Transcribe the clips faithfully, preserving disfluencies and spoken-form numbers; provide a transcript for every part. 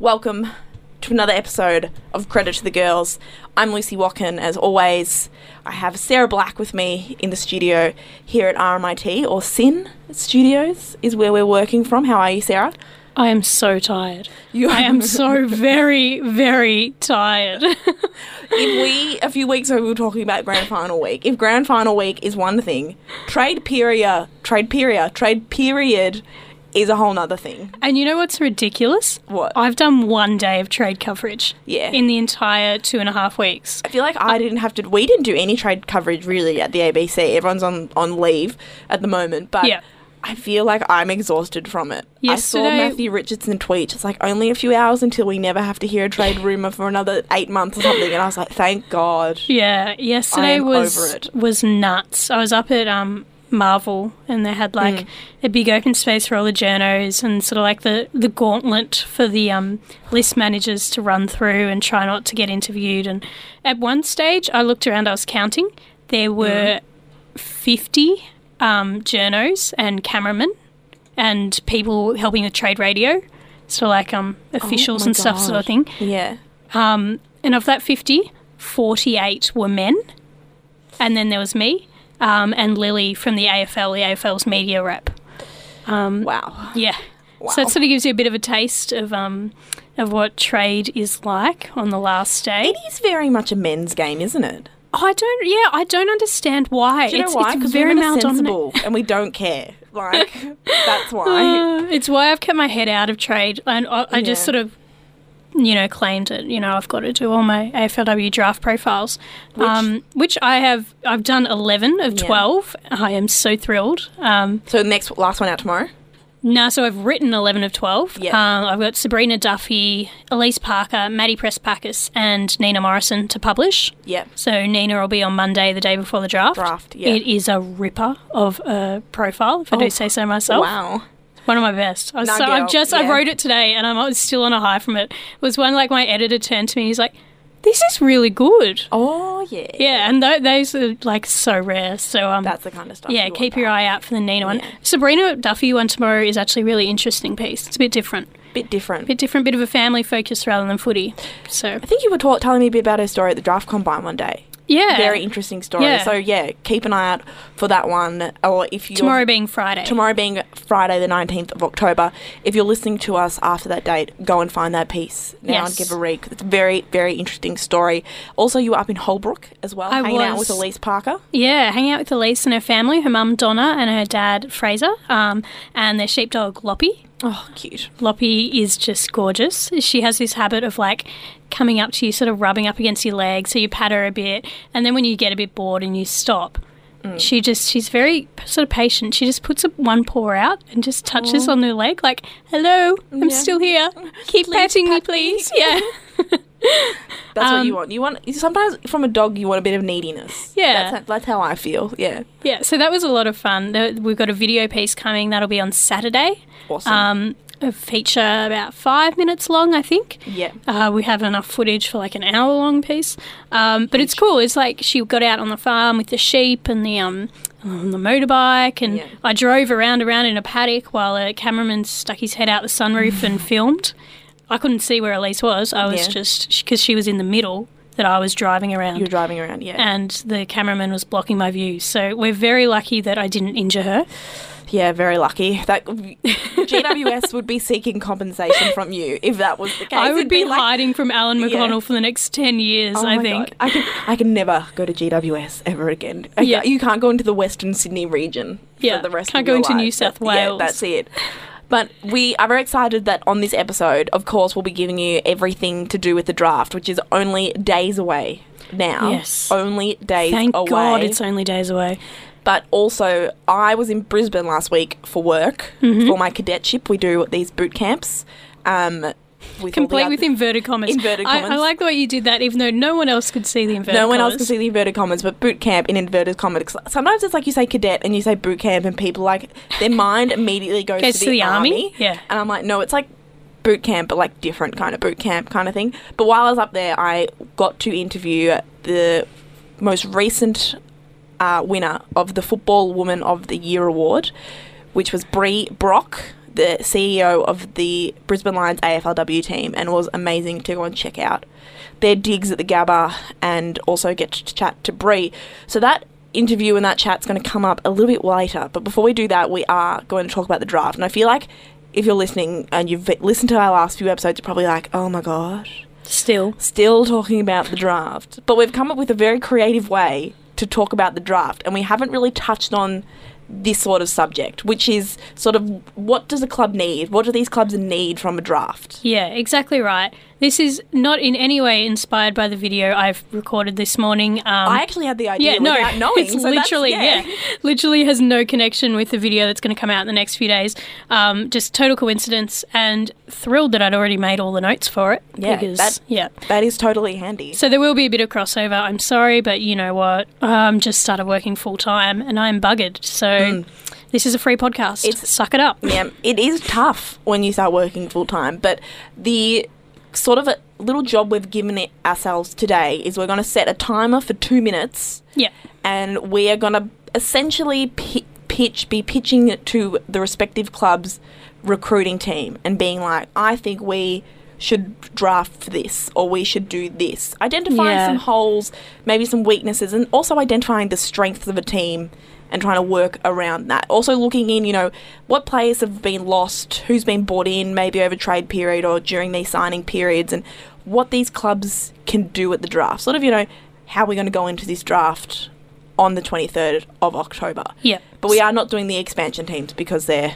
welcome to another episode of Credit to the Girls. I'm Lucy Watkin, as always. I have Sarah Black with me in the studio here at R M I T, or S I N Studios is where we're working from. How are you, Sarah? I am so tired. You I am so very, very tired. If we, a few weeks ago, we were talking about Grand Final Week. If Grand Final Week is one thing, trade period, trade period, trade period is a whole nother thing. And you know what's ridiculous? What? I've done one day of trade coverage. Yeah. In the entire two and a half weeks. I feel like I didn't have to, we didn't do any trade coverage really at the A B C. Everyone's on, on leave at the moment, but Yeah. I feel like I'm exhausted from it. Yesterday- I saw Matthew Richardson tweet, it's like only a few hours until we never have to hear a trade rumour for another eight months or something, and I was like, thank God. Yeah, yesterday am was over it. was nuts. I was up at um Marvel and they had like Mm. a big open space for all the journos and sort of like the, the gauntlet for the um list managers to run through and try not to get interviewed. And at one stage I looked around, I was counting, there were fifty um journos and cameramen and people helping with trade radio, so like um officials Oh my and stuff sort of God. thing. Yeah. Um, and of that fifty, forty-eight were men. And then there was me um, and Lily from the A F L, the A F L's media rep. Um, Wow. yeah. Wow. So it sort of gives you a bit of a taste of um, of what trade is like on the last day. It is very much a men's game, isn't it? I don't, yeah, I don't understand why. Do you it's, know why? It's Because very women are male dominant. sensible and we don't care. Like, that's why. Uh, it's why I've kept my head out of trade, and I, I just Yeah. sort of, you know, claimed it. You know, I've got to do all my A F L W draft profiles, which, um, which I have. I've done eleven of Yeah. twelve. I am so thrilled. Um, So next, last one out tomorrow? now, so I've written eleven of twelve. Yeah. Um, I've got Sabrina Duffy, Elise Parker, Maddie Prespakis, and Nina Morrison to publish. Yep. So Nina will be on Monday, the day before the draft. Draft, yeah. It is a ripper of a profile, if I Oh, do say so myself. Wow. One of my best. I was Nah, so, girl, I've just I yeah. wrote it today, and I'm I was still on a high from it. It was when like my editor turned to me, and he's like, "This is really good." Oh, yeah. Yeah, and th- those are like so rare. So um, That's the kind of stuff yeah, you keep want your back. eye out for the Nina one. Yeah. Sabrina Duffy one tomorrow is actually a really interesting piece. It's a bit different, Bit different. bit different, bit of a family focus rather than footy. So I think you were ta- telling me a bit about her story at the draft combine one day. yeah, Very interesting story. Yeah. So, yeah, keep an eye out for that one. Or if you tomorrow being Friday. Tomorrow being Friday the nineteenth of October. If you're listening to us after that date, go and find that piece now Yes. and give a read. 'Cause it's a very, very interesting story. Also, you were up in Holbrook as well, I hanging out was. with Elise Parker. Yeah, hanging out with Elise and her family, her mum Donna and her dad Fraser, um, and their sheepdog Loppy. Oh, cute. Loppy is just gorgeous. She has this habit of like coming up to you, sort of rubbing up against your leg, so you pat her a bit, and then when you get a bit bored and you stop, Mm. she just, she's very sort of patient. She just puts a, one paw out and just touches on her leg like, hello, I'm Yeah. still here. Keep Please patting me, pat me." please. Yeah. That's what Um, you want. You want sometimes from a dog you want a bit of neediness. Yeah. That's, that's how I feel. Yeah. Yeah, so that was a lot of fun. There- We've got a video piece coming. That'll be on Saturday. Awesome. Um, a feature about five minutes long, I think. Yeah. Uh, we have enough footage for like an hour long piece. Um, but it's cool. It's like she got out on the farm with the sheep and the um on the motorbike, and Yeah. I drove around around in a paddock while a cameraman stuck his head out the sunroof and filmed. I couldn't see where Elise was. I was Yeah. just because she was in the middle that I was driving around. You're driving around, yeah. And the cameraman was blocking my view. So we're very lucky that I didn't injure her. Yeah, very lucky. That G W S would be seeking compensation from you if that was the case. I would It'd be like, hiding from Alan Yeah. McConnell for the next ten years, oh I my think. God. I can I can never go to G W S ever again. I Yeah. ca- You can't go into the Western Sydney region Yeah, for the rest can't of go your into life. New South That- Yeah, Wales. that's it. But we are very excited that on this episode, of course, we'll be giving you everything to do with the draft, which is only days away now. Yes. Only days Thank away. God it's only days away. But also, I was in Brisbane last week for work, Mm-hmm. for my cadetship. We do these boot camps. Um, with all the Complete oth- with inverted commas. Inverted I, I commas. like the way you did that, even though no one else could see the inverted No one else commas. can see the inverted commas, but boot camp in inverted commas. Sometimes it's like you say cadet and you say boot camp, and people like their mind immediately goes, Goes to the, army. Yeah. And I'm like, no, it's like boot camp, but like different kind of boot camp kind of thing. But while I was up there, I got to interview the most recent uh, winner of the Football Woman of the Year award, which was Brie Brock, the C E O of the Brisbane Lions A F L W team, and it was amazing to go and check out their digs at the Gabba and also get to chat to Bree. So that interview and that chat's going to come up a little bit later. But before we do that, we are going to talk about the draft. And I feel like if you're listening and you've listened to our last few episodes, you're probably like, oh my gosh. Still. Still talking about the draft. But we've come up with a very creative way to talk about the draft. And we haven't really touched on this sort of subject, which is sort of what does a club need? What do these clubs need from a draft? Yeah, exactly right. This is not in any way inspired by the video I've recorded this morning. Um, I actually had the idea yeah, no, without knowing. It's so literally, yeah. yeah, literally has no connection with the video that's going to come out in the next few days. Um, just total coincidence, and thrilled that I'd already made all the notes for it. Yeah, because, that, yeah. that is totally handy. So there will be a bit of crossover. I'm sorry, but you know what? I'm just started working full time, and I'm buggered. So mm. this is a free podcast. It's, Suck it up. Yeah, it is tough when you start working full time, but the sort of a little job we've given it ourselves today is we're going to set a timer for two minutes. Yeah. And we are going to essentially pi- pitch, be pitching it to the respective club's recruiting team and being like, I think we should draft for this, or we should do this. Identifying yeah. some holes, maybe some weaknesses, and also identifying the strengths of a team and trying to work around that. Also looking in, you know, what players have been lost, who's been bought in, maybe over trade period or during these signing periods, and what these clubs can do at the draft. Sort of, you know, how we're going to go into this draft on the twenty-third of October. Yeah. But we are not doing the expansion teams because they're...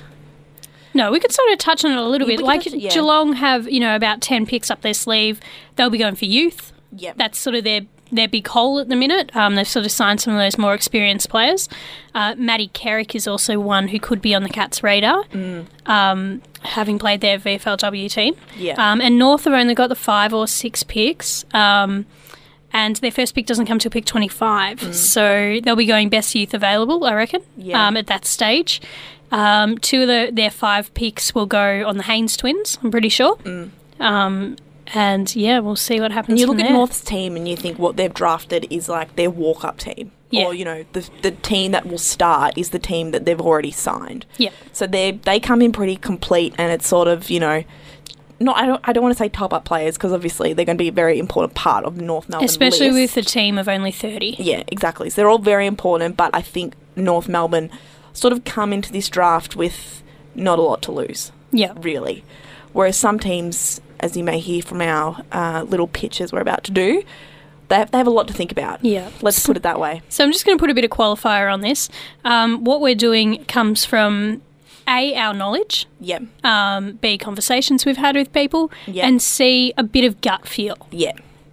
No, we could sort of touch on it a little We bit. could Like touch it, yeah. Geelong have, you know, about ten picks up their sleeve. They'll be going for youth. Yeah. That's sort of their their big hole at the minute. Um, they've sort of signed some of those more experienced players. Uh, Maddie Carrick is also one who could be on the Cats' radar, Mm. um, having played their V F L W team. Yeah. Um, and North have only got the five or six picks. Um, and their first pick doesn't come till pick twenty-five. Mm. So they'll be going best youth available, I reckon, Yeah. um, at that stage. Um, two of the, their five picks will go on the Haynes twins, I'm pretty sure. Mm. Um, and, yeah, we'll see what happens And you from look at there. North's team and you think what they've drafted is like their walk-up team. Yeah. Or, you know, the the team that will start is the team that they've already signed. Yeah. So they they come in pretty complete, and it's sort of, you know, not I don't I don't want to say top-up players because obviously they're going to be a very important part of the North Melbourne Especially list. with a team of only thirty. Yeah, exactly. So they're all very important, but I think North Melbourne sort of come into this draft with not a lot to lose. Yeah. Really. Whereas some teams, as you may hear from our uh, little pitches we're about to do, they have, they have a lot to think about. Yeah. Let's put it that way. So I'm just going to put a bit of qualifier on this. Um, what we're doing comes from, A, our knowledge, Yeah. um, B, conversations we've had with people, Yeah. and C, a bit of gut feel. Yeah.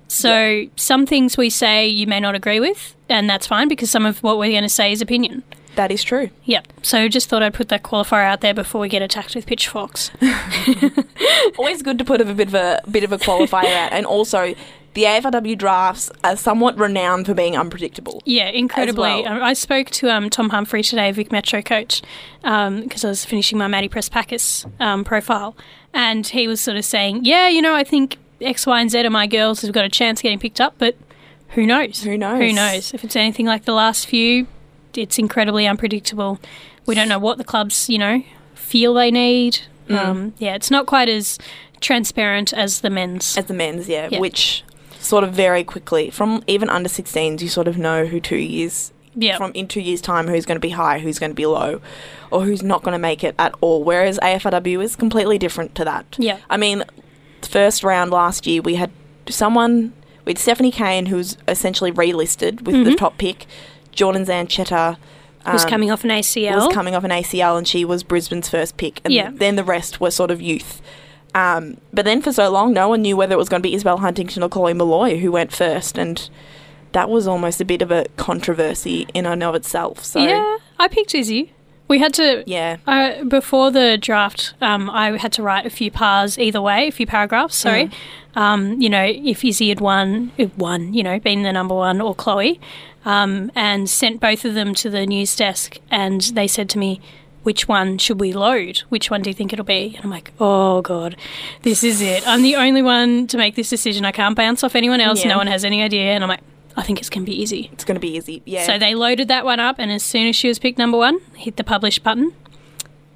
So some things we say you may not agree with, and that's fine because some of what we're going to say is opinion. That is true. Yep. So just thought I'd put that qualifier out there before we get attacked with pitchforks. Always good to put a bit of a bit of a qualifier out, and also the A F L W drafts are somewhat renowned for being unpredictable. Yeah, incredibly. As well. Um, I spoke to um, Tom Humphrey today, Vic Metro coach, because I was finishing my Maddie Press-Packus um, profile, and he was sort of saying, yeah, you know, I think X, Y and Z of my girls have got a chance of getting picked up, but who knows? Who knows? Who knows? If it's anything like the last few, it's incredibly unpredictable. We don't know what the clubs, you know, feel they need. Mm. Um, yeah, it's not quite as transparent as the men's. As the men's, yeah, Yeah. which sort of very quickly, from even under sixteens, you sort of know who two years, Yeah. from in two years' time, who's going to be high, who's going to be low, or who's not going to make it at all. Whereas A F L W is completely different to that. Yeah. I mean, the first round last year, we had someone, we had Stephanie Kane, who was essentially relisted with the Mhm. top pick. Jordan Zanchetta was um, coming off an A C L. was coming off an A C L, and she was Brisbane's first pick. And Yeah. then the rest were sort of youth. Um, but then for so long, no one knew whether it was going to be Isabel Huntington or Chloe Malloy who went first, and that was almost a bit of a controversy in and of itself. So Yeah, I picked Izzy. We had to, yeah, uh, before the draft, um, I had to write a few pars either way, a few paragraphs, sorry. Mm. Um, you know, if Izzy had won, uh, won, you know, been the number one, or Chloe, um, and sent both of them to the news desk, and they said to me, which one should we load? Which one do you think it'll be? And I'm like, oh, God, this is it. I'm the only one to make this decision. I can't bounce off anyone else. Yeah. No one has any idea. And I'm like, I think it's going to be Izzy. it's going to be easy. Yeah. So they loaded that one up, and as soon as she was picked number one, hit the publish button.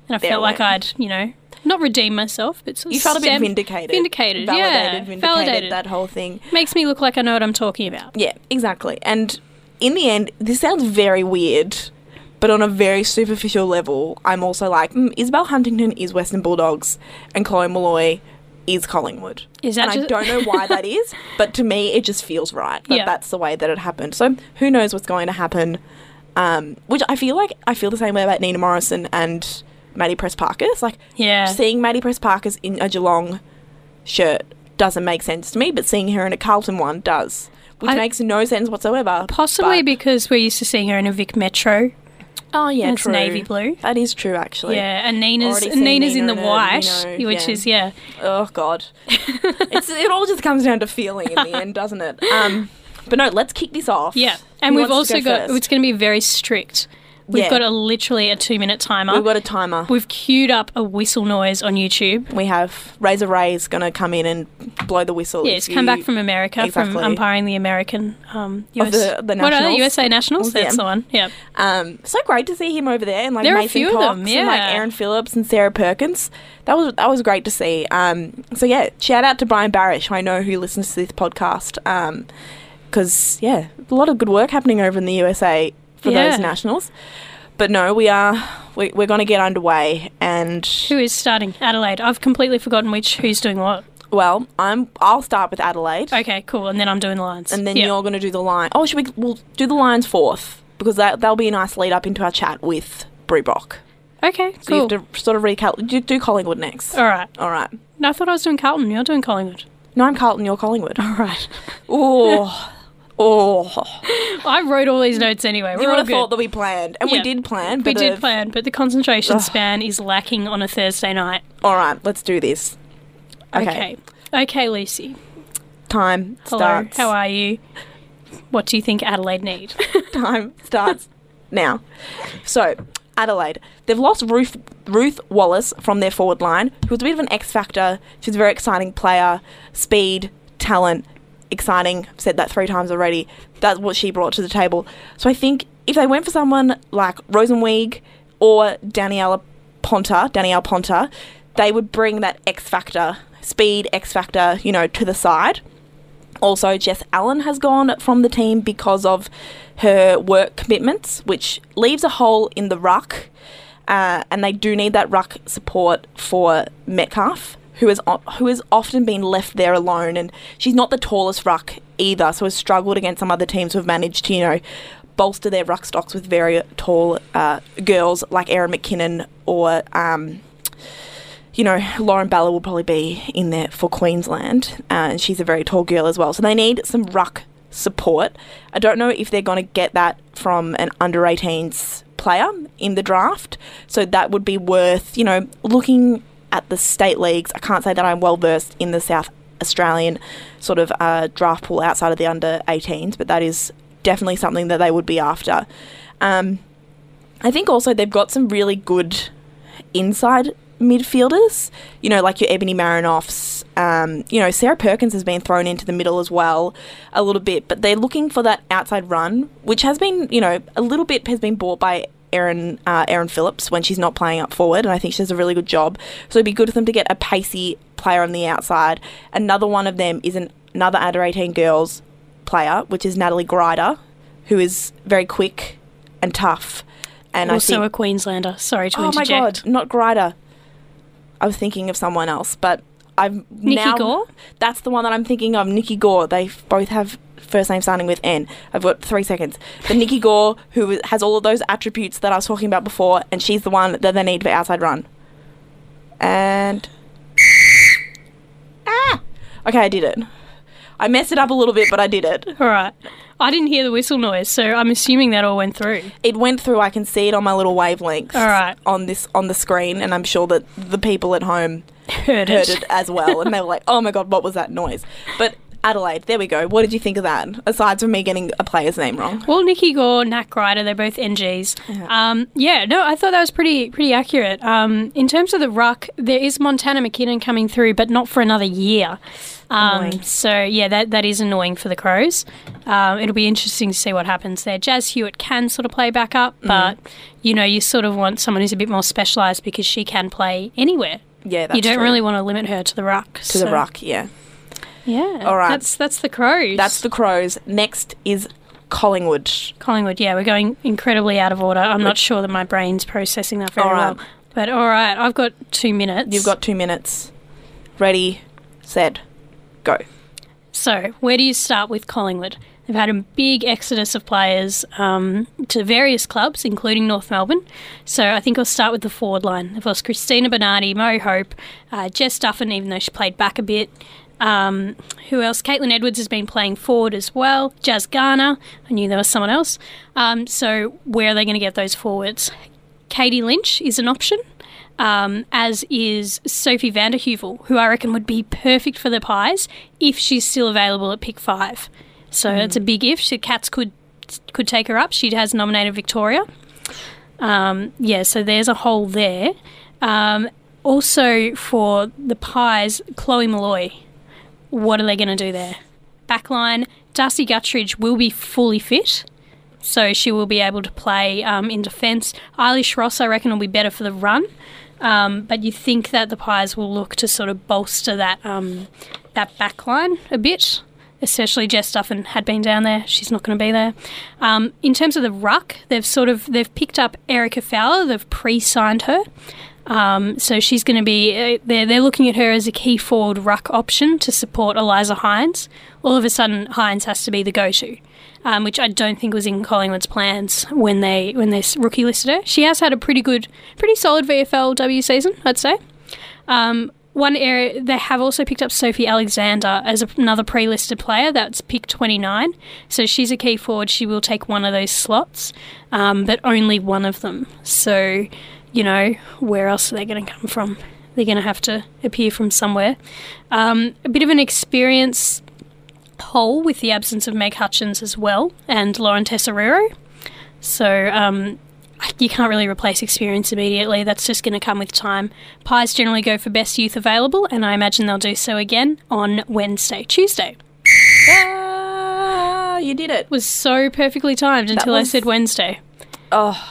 And I there felt it like went. I'd, you know, not redeemed myself, but sort of You felt a bit stamped- vindicated. Vindicated, Validated, yeah. vindicated, Validated. that whole thing. Makes me look like I know what I'm talking about. Yeah, exactly. And in the end, this sounds very weird, but on a very superficial level, I'm also like, mm, Isabel Huntington is Western Bulldogs and Chloe Molloy is Collingwood. Is that and just- I don't know why that is, but to me, it just feels right that Yeah. that's the way that it happened. So who knows what's going to happen, um, which I feel like I feel the same way about Nina Morrison and Maddie Press-Parkers. Like, Yeah. seeing Maddie Press-Parkers in a Geelong shirt doesn't make sense to me, but seeing her in a Carlton one does, which I- makes no sense whatsoever. Possibly but- because we're used to seeing her in a Vic Metro. Oh, yeah, It's true. navy blue. That is true, actually. Yeah, and Nina's Already seen Nina's in Nina the in a white, Vino, which yeah. is yeah. Oh, God. it's, it all just comes down to feeling in the end, doesn't it? Um, but no, let's kick this off. Yeah, and Who we've wants to also go got. first? It's going to be very strict. We've Yeah. got a literally a two minute timer. We've got a timer. We've queued up a whistle noise on YouTube. We have Razor Ray's going to come in and blow the whistle. Yeah, if it's come you- back from America, Exactly. from umpiring the American um, U Of S. the- the what are they? Nationals? U S A Nationals? Yeah. That's the one. Yeah. Um, so great to see him over there, and like There are a Mason few of Cox them, and like yeah. Aaron Phillips and Sarah Perkins. That was that was great to see. Um, so yeah, shout out to Brian Barish. I know who listens to this podcast. Um, because yeah, a lot of good work happening over in the U S A for Yeah. those nationals. But no, we are we, we're going to get underway, and Who is starting? Adelaide. I've completely forgotten which who's doing what. well, I'm I'll start with Adelaide, Okay, cool. And then I'm doing the lines. and then Yeah. you're going to do the line. Oh, should we? We'll do the lines fourth because that that'll be a nice lead up into our chat with Brie Brock. Okay, So cool. you have to sort of recap. Do, do Collingwood next. All right. All right. No, I thought I was doing Carlton. You're doing Collingwood. No, I'm Carlton. You're Collingwood. All right. Oh, oh. I wrote all these notes anyway. You We're would all have good. thought that we planned, and we Yeah. did plan. We But did uh, plan, but the concentration Ugh. span is lacking on a Thursday night. All right, let's do this. Okay. Okay. Okay, Lucy. Time Hello. starts. How are you? What do you think Adelaide need? Time starts now. So, Adelaide. They've lost Ruth, Ruth Wallace from their forward line, who was a bit of an X factor. She's a very exciting player. Speed, talent, exciting. I've said that three times already. That's what she brought to the table. So I think if they went for someone like Rosenweig or Daniela Ponta, Danielle Ponta, they would bring that X factor, speed, X factor, you know, to the side. Also, Jess Allen has gone from the team because of her work commitments, which leaves a hole in the ruck. Uh, and they do need that ruck support for Metcalf, who has o- who has often been left there alone. And she's not the tallest ruck either, so has struggled against some other teams who have managed to, you know, bolster their ruck stocks with very tall uh, girls like Erin McKinnon or... Um, you know, Lauren Balla will probably be in there for Queensland, uh, and she's a very tall girl as well. So they need some ruck support. I don't know if they're going to get that from an under eighteens player in the draft. So that would be worth, you know, looking at the state leagues. I can't say that I'm well versed in the South Australian sort of uh, draft pool outside of the under eighteens, but that is definitely something that they would be after. Um, I think also they've got some really good inside midfielders, you know, like your Ebony Marinoffs. Um, you know, Sarah Perkins has been thrown into the middle as well a little bit, but they're looking for that outside run, which has been, you know, a little bit has been bought by Erin uh, Erin Phillips when she's not playing up forward, and I think she does a really good job. So it'd be good for them to get a pacey player on the outside. Another one of them is an, another under eighteen girls player, which is Natalie Grider, who is very quick and tough. And Also I think, a Queenslander. Sorry to oh my interject. god, not Grider. I was thinking of someone else, but I've Nikki now, Gore? That's the one that I'm thinking of. Nikki Gore. They f- both have first names starting with N. I've got three seconds. But Nikki Gore, who has all of those attributes that I was talking about before, and she's the one that they need for outside run. And ah, okay, I did it. I messed it up a little bit, but I did it. All right. I didn't hear the whistle noise, so I'm assuming that all went through. It went through. I can see it on my little wavelengths. All right. On this on the screen, and I'm sure that the people at home Heard heard it. it as well, and they were like, "Oh my god, what was that noise?" But Adelaide, there we go. What did you think of that, aside from me getting a player's name wrong? Well, Nikki Gore, Nat Grider, they're both N Gs. Yeah. Um, yeah, no, I thought that was pretty pretty accurate. Um, in terms of the ruck, there is Montana McKinnon coming through, but not for another year. Um, Annoying. so, yeah, that that is annoying for the Crows. Um, it'll be interesting to see what happens there. Jazz Hewitt can sort of play back up, but, you know, you sort of want someone who's a bit more specialised because she can play anywhere. Yeah, that's You don't true. really want to limit her to the ruck. To the ruck, yeah. Yeah. All right. That's, that's the Crows. That's the Crows. Next is Collingwood. Collingwood, yeah, we're going incredibly out of order. I'm not sure that my brain's processing that very All right. well. But all right, I've got two minutes. You've got two minutes. Ready, set, go. So, where do you start with Collingwood? They've had a big exodus of players um, to various clubs, including North Melbourne. So I think I'll start with the forward line. They've lost Christina Bernardi, Mo Hope, uh, Jess Duffin, even though she played back a bit. Um, who else? Caitlin Edwards has been playing forward as well. Jazz Garner. I knew there was someone else. Um, so where are they going to get those forwards? Katie Lynch is an option, um, as is Sophie Vanderheuvel, who I reckon would be perfect for the Pies if she's still available at pick five. So it's a big if. The Cats could could take her up. She has nominated Victoria. Um, yeah, so there's a hole there. Um, also for the Pies, Chloe Malloy. What are they going to do there? Backline, Darcy Guttridge will be fully fit, so she will be able to play um, in defence. Eilish Ross, I reckon, will be better for the run, um, but you think that the Pies will look to sort of bolster that um, that backline a bit, especially Jess Duffin had been down there. She's not going to be there. Um, in terms of the ruck, they've sort of they've picked up Erica Fowler. They've pre-signed her. Um, so she's going to be, uh, they're, they're looking at her as a key forward ruck option to support Eliza Hines. All of a sudden, Hines has to be the go-to, um, which I don't think was in Collingwood's plans when they when they rookie listed her. She has had a pretty good, pretty solid V F L W season, I'd say. Um, one area, they have also picked up Sophie Alexander as a, another pre-listed player. That's pick twenty-nine. So she's a key forward. She will take one of those slots, um, but only one of them. So... You know, where else are they going to come from? They're going to have to appear from somewhere. Um, a bit of an experience hole with the absence of Meg Hutchins as well and Lauren Tesoriero. So um, you can't really replace experience immediately. That's just going to come with time. Pies generally go for best youth available, and I imagine they'll do so again on Wednesday, Tuesday. Ah, you did it. It was so perfectly timed until was- I said Wednesday. Oh.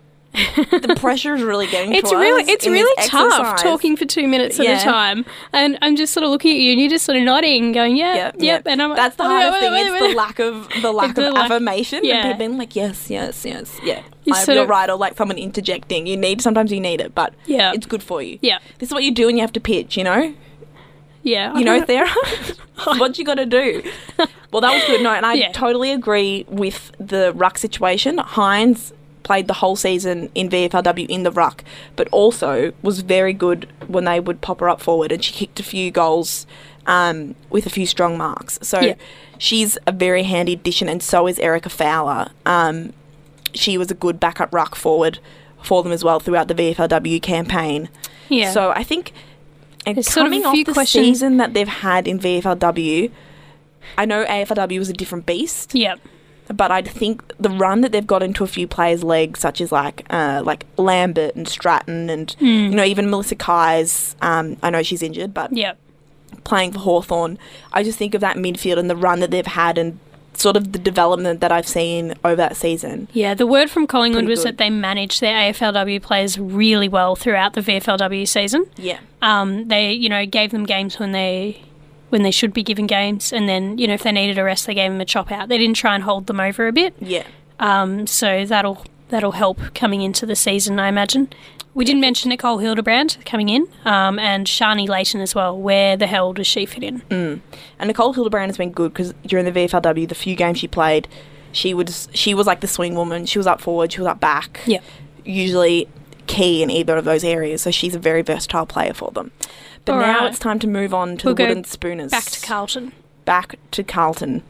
The pressure is really getting It's to us really, it's in really this tough exercise. talking for two minutes at Yeah. a time, and I'm just sort of looking at you, and you're just sort of nodding, going, "Yeah, Yep, yep." yep. And I'm That's the oh, hardest wait, thing. wait, It's wait. the lack of the lack The of lack- affirmation. yeah. And people being like, yes, yes, yes, yeah. You I, sort you're of- right, or like someone interjecting. You need sometimes you need it, but Yeah. it's good for you. Yeah, This is what you do when you have to pitch. You know, yeah. you know, Sarah. It's what you got to do. Well, that was good. No, and I Yeah. totally agree with the ruck situation. Hines played the whole season in V F L W in the ruck, but also was very good when they would pop her up forward, and she kicked a few goals um, with a few strong marks. So Yeah. she's a very handy addition, and so is Erica Fowler. Um, she was a good backup ruck forward for them as well throughout the V F L W campaign. yeah. So I think, and There's sort of coming a off few the questions- season that they've had in V F L W, I know A F L W was a different beast, yeah, but I think the run that they've got into a few players' legs, such as like uh, like Lambert and Stratton, and Mm. you know even Melissa Kais. Um, I know she's injured, but yeah. playing for Hawthorn, I just think of that midfield and the run that they've had, and sort of the development that I've seen over that season. Yeah, the word from Collingwood Pretty was good. that they managed their A F L W players really well throughout the V F L W season. Yeah, Um, they, you know, gave them games when they when they should be given games, and then, you know, if they needed a rest, they gave them a chop out. They didn't try and hold them over a bit. yeah. Um, so that'll that'll help coming into the season, I imagine. We didn't mention Nicole Hildebrand coming in, um, and Shani Layton as well. Where the hell does she fit in? Mm. And Nicole Hildebrand has been good because during the V F L W, the few games she played, she was she was like the swing woman. She was up forward, she was up back. Yeah. Usually key in either of those areas. So she's a very versatile player for them. But All now right. it's time to move on to We'll the go Wooden Spooners. Back to Carlton. Back to Carlton.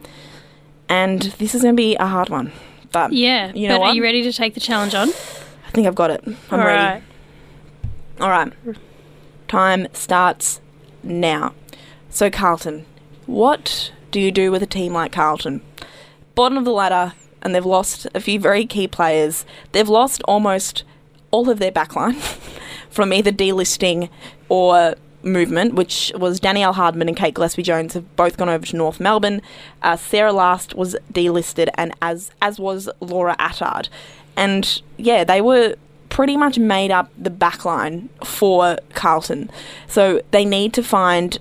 And this is going to be a hard one. But Yeah, you know but what? are you ready to take the challenge on? I think I've got it. I'm All ready. right. All right. Time starts now. So, Carlton, what do you do with a team like Carlton? Bottom of the ladder, and they've lost a few very key players. They've lost almost all of their backline from either delisting or movement, which was Danielle Hardman and Kate Gillespie-Jones have both gone over to North Melbourne. Uh, Sarah Last was delisted, and as as was Laura Attard. And, yeah, they were pretty much made up the backline for Carlton. So they need to find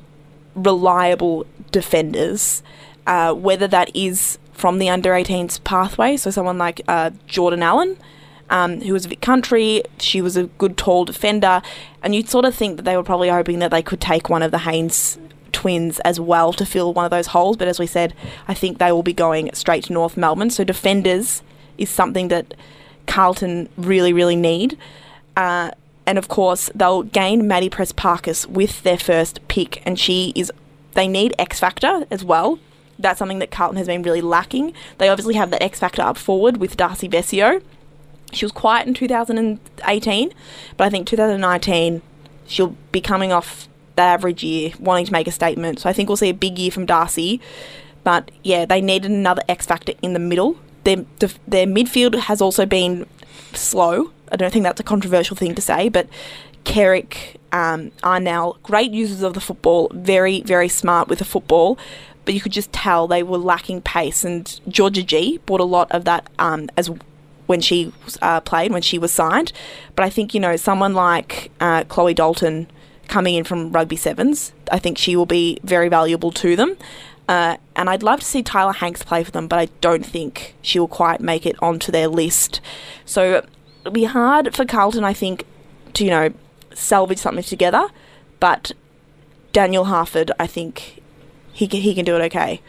reliable defenders, uh, whether that is from the under eighteens pathway, so someone like uh, Jordan Allen, um, who was Vic Country. She was a good tall defender, and you'd sort of think that they were probably hoping that they could take one of the Haynes twins as well to fill one of those holes, but as we said, I think they will be going straight to North Melbourne. So defenders is something that Carlton really, really need. Uh, and of course, they'll gain Maddie Press-Parkes with their first pick, and she is, they need X Factor as well. That's something that Carlton has been really lacking. They obviously have that X Factor up forward with Darcy Vesio. She was quiet in two thousand eighteen, but I think two thousand nineteen, she'll be coming off that average year, wanting to make a statement. So I think we'll see a big year from Darcy. But yeah, they needed another X Factor in the middle. Their, their midfield has also been slow. I don't think that's a controversial thing to say, but Kerrick um, are now great users of the football, very, very smart with the football, but you could just tell they were lacking pace, and Georgia G brought a lot of that um, as when she uh, played, when she was signed. But I think, you know, someone like uh, Chloe Dalton coming in from Rugby Sevens, I think she will be very valuable to them. Uh, and I'd love to see Tyler Hanks play for them, but I don't think she will quite make it onto their list. So it'll be hard for Carlton, I think, to, you know, salvage something together. But Daniel Harford, I think he can, he can do it okay.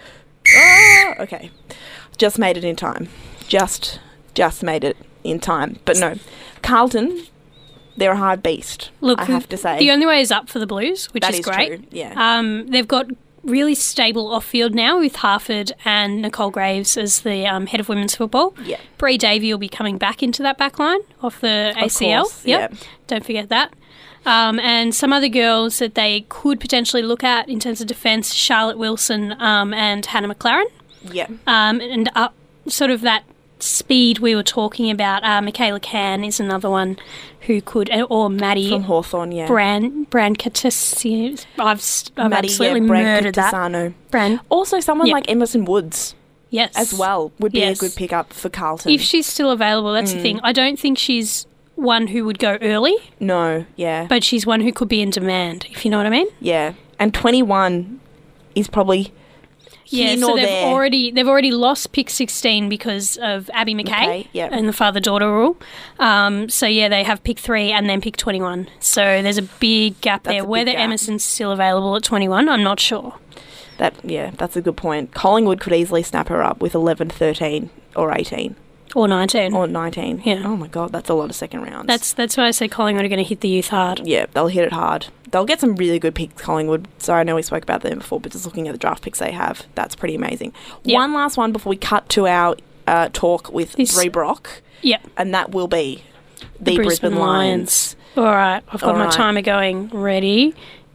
Ah, okay. Just made it in time. Just, just made it in time. But no, Carlton, they're a hard beast, Look, I have to say. The only way is up for the Blues, which That is, is great. true, yeah. Um, they've got really stable off-field now with Harford and Nicole Graves as the um, head of women's football. Yeah. Bree Davey will be coming back into that back line off the A C L. Of course, Yep. yeah. Don't forget that. Um, and some other girls that they could potentially look at in terms of defence, Charlotte Wilson um, and Hannah McLaren. Yeah. Um, and uh, sort of that speed we were talking about, uh, Michaela Can is another one who could, or Maddie From Hawthorn, yeah. Brand Brand Katassi. I've s- I've Maddie, absolutely yeah, Brand murdered that. Catasano. Brand, Also, someone Yeah. like Emerson Woods yes, as well would be Yes. a good pickup for Carlton. If she's still available, that's Mm. the thing. I don't think she's one who would go early, no, yeah. but she's one who could be in demand, if you know what I mean. yeah. And twenty-one is probably Yeah, here so nor they've there. already they've already lost pick sixteen because of Abby McKay, McKay, yep. and the father-daughter rule. Um, so yeah, they have pick three and then pick twenty-one. So there's a big gap That's there. a big Whether gap. Emerson's still available at twenty-one, I'm not sure. That yeah, that's a good point. Collingwood could easily snap her up with eleven, thirteen or eighteen Or nineteen. or nineteen. Yeah. Oh my god, that's a lot of second rounds. That's that's why I say Collingwood are going to hit the youth hard. yeah, they'll hit it hard. They'll get some really good picks, Collingwood. So I know we spoke about them before, but just looking at the draft picks they have, that's pretty amazing. Yeah. One last one before we cut to our uh, talk with This- Bree Brock, Yep. and that will be the, Brisbane, Lions. All right, I've got All my right. timer going. Ready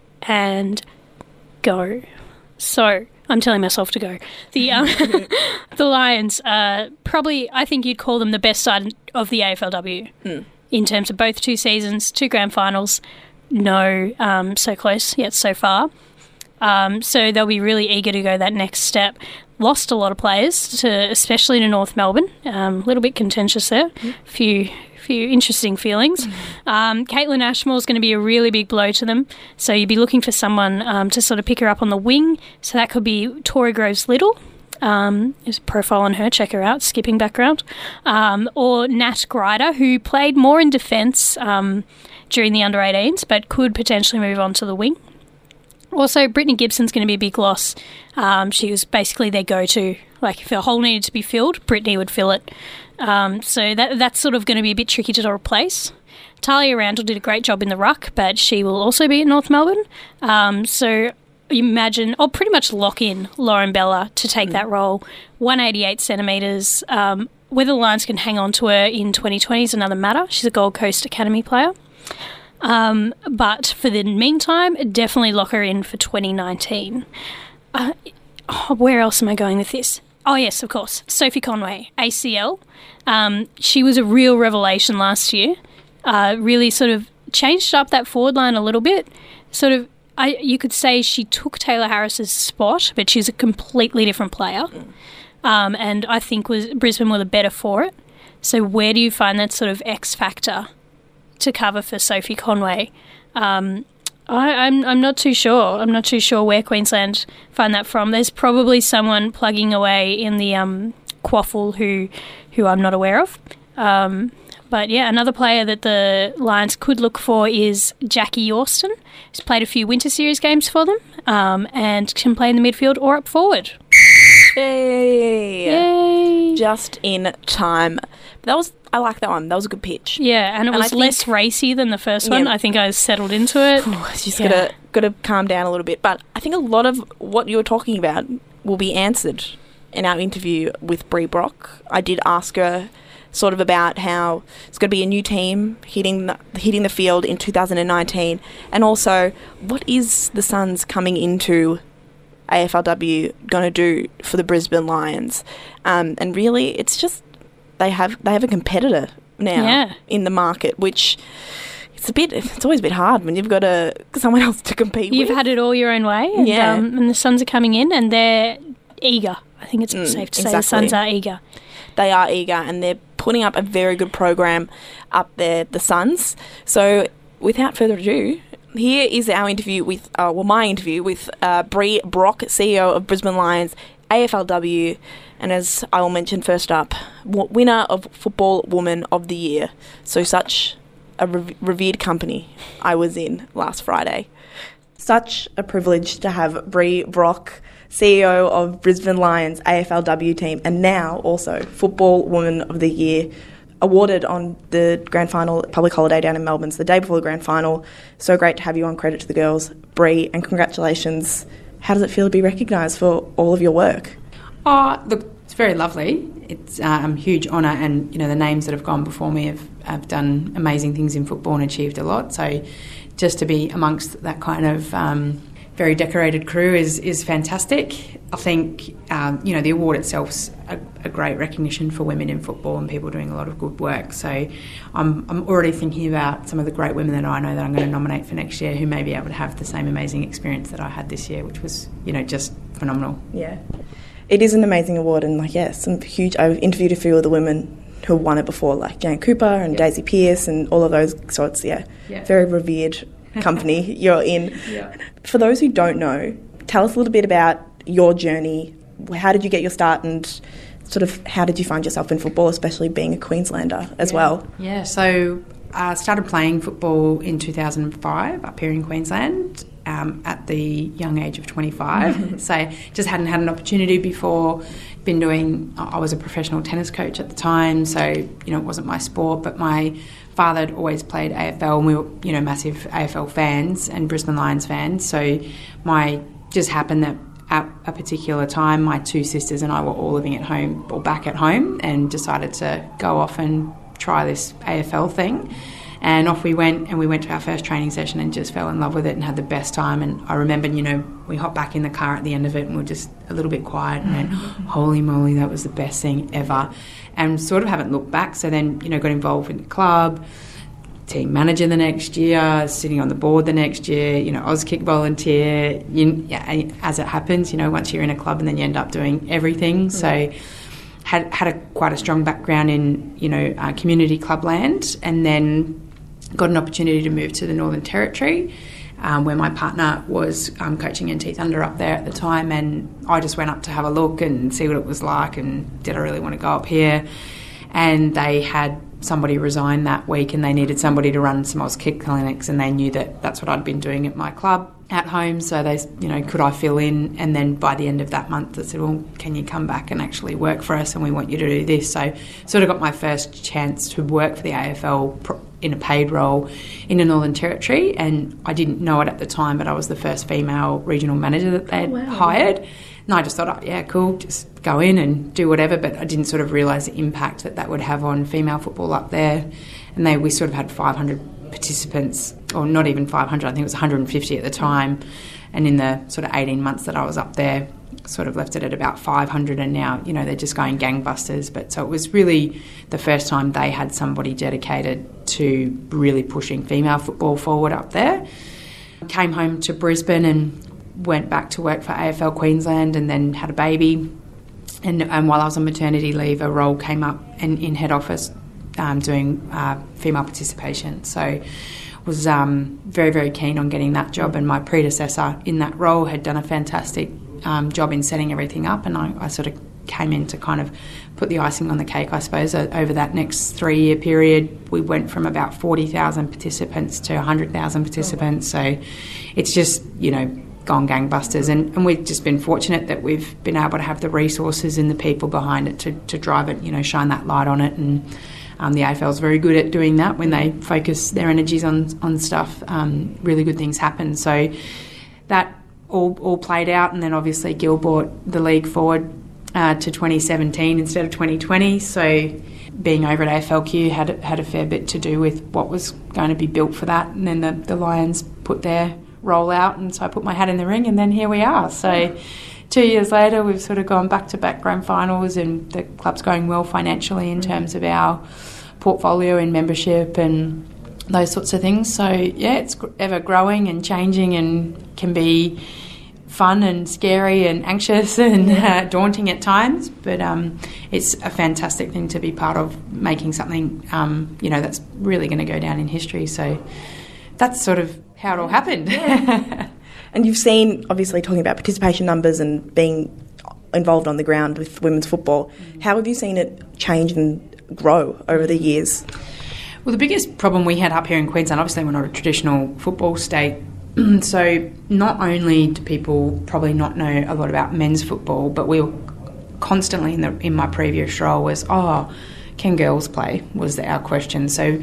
and go. So I'm telling myself to go. The um, the Lions, uh, probably I think you'd call them the best side of the A F L W Hmm. in terms of both two seasons, two grand finals. No, um, so close yet so far. Um, so they'll be really eager to go that next step. Lost a lot of players, to, especially to North Melbourne. A um, little bit contentious there. A few, few interesting feelings. Um, Caitlin Ashmore is going to be a really big blow to them. So you'd be looking for someone um, to sort of pick her up on the wing. So that could be Tori Groves-Little. Um, there's a profile on her, check her out, skipping background. Um, or Nat Grider, who played more in defence um, during the under eighteens, but could potentially move on to the wing. Also, Brittany Gibson's going to be a big loss. Um, she was basically their go-to. Like, if a hole needed to be filled, Brittany would fill it. Um, so that that's sort of going to be a bit tricky to replace. Talia Randall did a great job in the ruck, but she will also be at North Melbourne. Um, so you imagine, or pretty much lock in Lauren Bella to take mm. that role. one hundred eighty-eight centimetres. Um, whether the Lions can hang on to her in twenty twenty is another matter. She's a Gold Coast Academy player. Um, but for the meantime, definitely lock her in for twenty nineteen. Uh, oh, where else am I going with this? Oh, yes, of course. Sophie Conway, A C L. Um, she was a real revelation last year. Uh, really sort of changed up that forward line a little bit. Sort of, I you could say she took Taylor Harris's spot, but she's a completely different player. Mm. Um, and I think was Brisbane were the better for it. So where do you find that sort of X factor to cover for Sophie Conway? Um, I, I'm I'm not too sure. I'm not too sure where Queensland find that from. There's probably someone plugging away in the um, quaffle who who I'm not aware of. Um, but yeah, another player that the Lions could look for is Jackie Yorston. He's played a few Winter Series games for them um, and can play in the midfield or up forward. Yay! Yay! Just in time. That was I like that one. That was a good pitch. Yeah, and it And was I less think- racy than the first one. Yeah. I think I settled into it. Just Yeah. gotta gotta calm down a little bit. But I think a lot of what you were talking about will be answered in our interview with Brie Brock. I did ask her sort of about how it's going to be a new team hitting the, hitting the field in two thousand nineteen, and also what is the Suns coming into A F L W going to do for the Brisbane Lions, um, and really it's just they have they have a competitor now Yeah. in the market, which it's a bit it's always a bit hard when you've got a someone else to compete You've with. had it all your own way, and, Yeah. um, and the Suns are coming in, and they're eager. I think it's Mm, safe to say exactly. the Suns are eager. They are eager and they're putting up a very good program up there, the Suns. So without further ado, here is our interview with, uh, well, my interview with uh, Brie Brock, C E O of Brisbane Lions, A F L W, and as I will mention first up, w- winner of Football Woman of the Year. So such a rev- revered company I was in last Friday. Such a privilege to have Brie Brock, C E O of Brisbane Lions A F L W team, and now also Football Woman of the Year, awarded on the grand final public holiday down in Melbourne, so the day before the grand final. So great to have you on Credit to the Girls, Brie, and congratulations. How does it feel to be recognised for all of your work? Oh, look, it's very lovely. It's um, a huge honour, and you know the names that have gone before me have, have done amazing things in football and achieved a lot. So just to be amongst that kind of um, very decorated crew is is fantastic. I think um, you know the award itself's a, a great recognition for women in football and people doing a lot of good work. So I'm I'm already thinking about some of the great women that I know that I'm going to nominate for next year who may be able to have the same amazing experience that I had this year, which was you know just phenomenal. Yeah. It is an amazing award, and like, yeah, some huge. I've interviewed a few of the women who won it before, like Jane Cooper and Yeah. Daisy Pearce and all of those sorts. Yeah, Yeah. very revered company you're in. Yeah. For those who don't know, tell us a little bit about your journey. How did you get your start, and sort of how did you find yourself in football, especially being a Queenslander as Yeah. well? Yeah, so I started playing football in two thousand five up here in Queensland um, at the young age of twenty-five. So just hadn't had an opportunity before. Been doing, I was a professional tennis coach at the time, so, you know, it wasn't my sport, but my father had always played A F L and we were, you know, massive A F L fans and Brisbane Lions fans. So my, just happened that at a particular time, my two sisters and I were all living at home or back at home and decided to go off and try this A F L thing. And off we went, and we went to our first training session and just fell in love with it and had the best time. And I remember, you know, we hopped back in the car at the end of it and we were just a little bit quiet and went, holy moly, that was the best thing ever. And sort of haven't looked back. So then, you know, got involved in the club, team manager the next year, sitting on the board the next year, you know, Auskick volunteer. You, yeah, as it happens, you know, once you're in a club and then you end up doing everything. So had had a quite a strong background in, you know, uh, community clubland, and then got an opportunity to move to the Northern Territory, um, where my partner was um, coaching N T Thunder up there at the time, and I just went up to have a look and see what it was like, and did I really want to go up here? And they had somebody resign that week, and they needed somebody to run some Auskick clinics, and they knew that that's what I'd been doing at my club at home, so they, you know, could I fill in? And then by the end of that month, they said, well, can you come back and actually work for us, and we want you to do this. So sort of got my first chance to work for the A F L in a paid role in the Northern Territory, and I didn't know it at the time, but I was the first female regional manager that they'd Oh, wow. hired. And I just thought, oh, yeah, cool, just go in and do whatever, but I didn't sort of realise the impact that that would have on female football up there. And they we sort of had five hundred participants, or not even five hundred, I think it was one hundred fifty at the time. And in the sort of eighteen months that I was up there, sort of left it at about five hundred, and now, you know, they're just going gangbusters. But so it was really the first time they had somebody dedicated to really pushing female football forward up there. Came home to Brisbane and went back to work for A F L Queensland, and then had a baby. And, and while I was on maternity leave, a role came up in, in head office um, doing uh, female participation. So was um, very, very keen on getting that job, and my predecessor in that role had done a fantastic um, job in setting everything up, and I, I sort of came in to kind of put the icing on the cake, I suppose. Over that next three-year period, we went from about forty thousand participants to one hundred thousand participants. So it's just, you know, gone gangbusters, and, and we've just been fortunate that we've been able to have the resources and the people behind it to, to drive it, you know, shine that light on it. And um, the A F L is very good at doing that. When they focus their energies on on stuff, um, really good things happen. So that all all played out, and then obviously Gil brought the league forward uh, to twenty seventeen instead of twenty twenty. So being over at A F L Q had had a fair bit to do with what was going to be built for that, and then the, the Lions put their roll out, and so I put my hat in the ring, and then here we are. So two years later, we've sort of gone back-to-back grand finals, and the club's going well financially in terms of our portfolio and membership and those sorts of things. So yeah, it's ever growing and changing, and can be fun and scary and anxious and uh, daunting at times, but um, it's a fantastic thing to be part of, making something um, you know, that's really going to go down in history. So that's sort of how it all happened. Yeah. And you've seen, obviously, talking about participation numbers and being involved on the ground with women's football, mm. how have you seen it change and grow over the years? Well, the biggest problem we had up here in Queensland, obviously we're not a traditional football state, so not only do people probably not know a lot about men's football, but we were constantly in, the, in my previous role was, oh, can girls play, was our question. So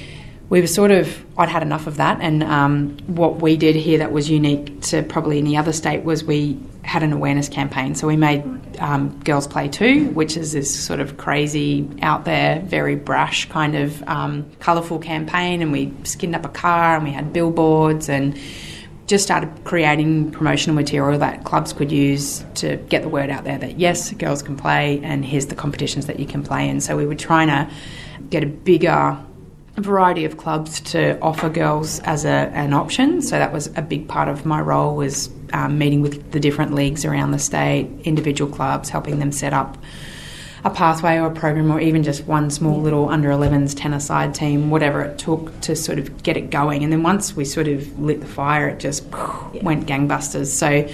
we were sort of, I'd had enough of that, and um, what we did here that was unique to probably any other state was we had an awareness campaign. So we made um, Girls Play Too, which is this sort of crazy, out there, very brash kind of um, colourful campaign, and we skinned up a car and we had billboards and just started creating promotional material that clubs could use to get the word out there that yes, girls can play, and here's the competitions that you can play in. So we were trying to get a bigger variety of clubs to offer girls as a, an option. So that was a big part of my role, was um, meeting with the different leagues around the state, individual clubs, helping them set up a pathway or a program, or even just one small little under elevens ten-a-side team, whatever it took to sort of get it going. And then once we sort of lit the fire, it just yeah. went gangbusters. So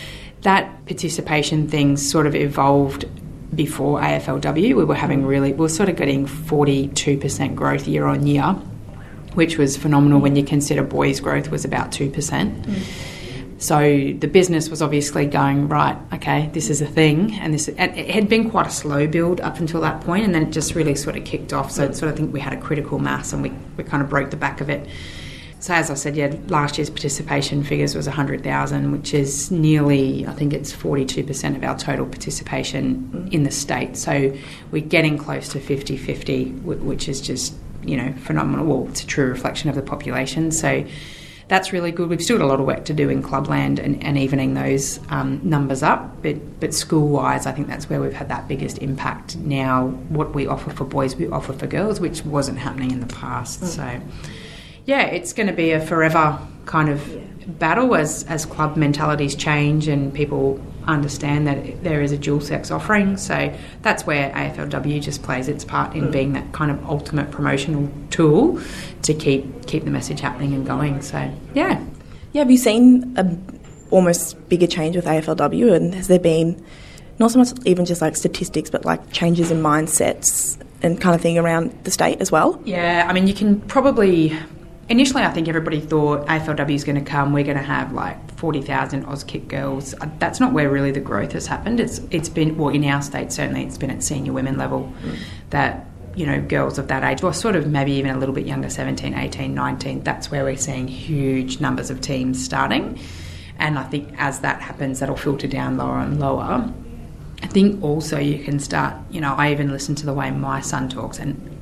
that participation thing sort of evolved. Before A F L W, we were having really, we were sort of getting forty-two percent growth year on year, which was phenomenal when you consider boys' growth was about two percent. Mm. So the business was obviously going, right, okay, this is a thing, and this and it had been quite a slow build up until that point, and then it just really sort of kicked off. So I sort of think we had a critical mass, and we, we kind of broke the back of it. So as I said, yeah, last year's participation figures was one hundred thousand, which is nearly, I think it's forty-two percent of our total participation in the state. So we're getting close to fifty-fifty, which is just, you know, phenomenal. Well, it's a true reflection of the population. So that's really good. We've still got a lot of work to do in clubland and, and evening those um, numbers up. But, but school-wise, I think that's where we've had that biggest impact. Now, what we offer for boys, we offer for girls, which wasn't happening in the past. Mm. So yeah, it's going to be a forever kind of yeah. battle as, as club mentalities change and people understand that there is a dual-sex offering. So that's where A F L W just plays its part in mm. being that kind of ultimate promotional tool to keep keep the message happening and going. So, yeah. Yeah, have you seen a almost bigger change with A F L W, and has there been not so much even just like statistics, but like changes in mindsets and kind of thing around the state as well? Yeah, I mean, you can probably... Initially, I think everybody thought A F L W is going to come, we're going to have like forty thousand Auskick girls. That's not where really the growth has happened. It's It's been, well, in our state certainly, it's been at senior women level mm. that, you know, girls of that age, or sort of maybe even a little bit younger, seventeen, eighteen, nineteen, that's where we're seeing huge numbers of teams starting. And I think as that happens, that'll filter down lower and lower. I think also you can start, you know, I even listen to the way my son talks, and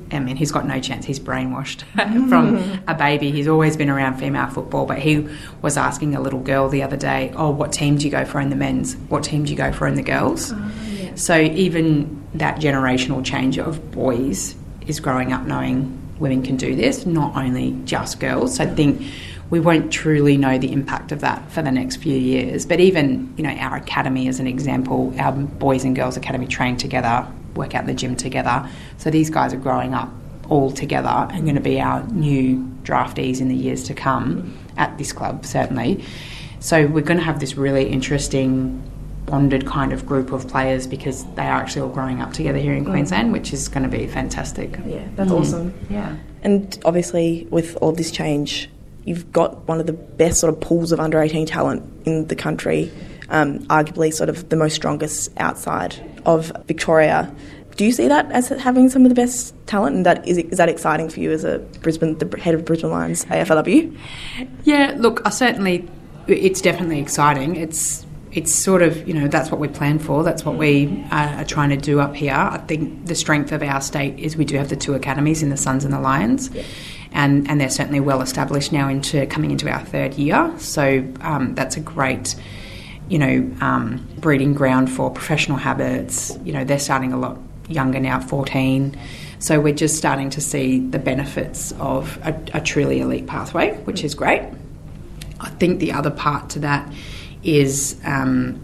I mean, he's got no chance. He's brainwashed from a baby. He's always been around female football, but he was asking a little girl the other day, oh, what team do you go for in the men's? What team do you go for in the girls? Oh, yeah. So even that generational change of boys is growing up knowing women can do this, not only just girls. So I think we won't truly know the impact of that for the next few years. But even, you know, our academy as an example, our boys and girls academy train together, work out in the gym together. So these guys are growing up all together and going to be our new draftees in the years to come at this club, certainly. So we're going to have this really interesting bonded kind of group of players because they are actually all growing up together here in Queensland, which is going to be fantastic. Yeah, that's mm. awesome. Yeah. And obviously with all of this change, you've got one of the best sort of pools of under eighteen talent in the country, um, arguably sort of the most strongest outside of Victoria. Do you see that as having some of the best talent, and that is, is that exciting for you as a Brisbane, the head of Brisbane Lions A F L W? Yeah, look, I certainly, it's definitely exciting. It's it's sort of, you know, that's what we plan for. That's what we are, are trying to do up here. I think the strength of our state is we do have the two academies in the Suns and the Lions. Yeah. And, and they're certainly well established now into coming into our third year. So um, that's a great, you know, um, breeding ground for professional habits. You know, they're starting a lot younger now, fourteen. So we're just starting to see the benefits of a, a truly elite pathway, which is great. I think the other part to that is um,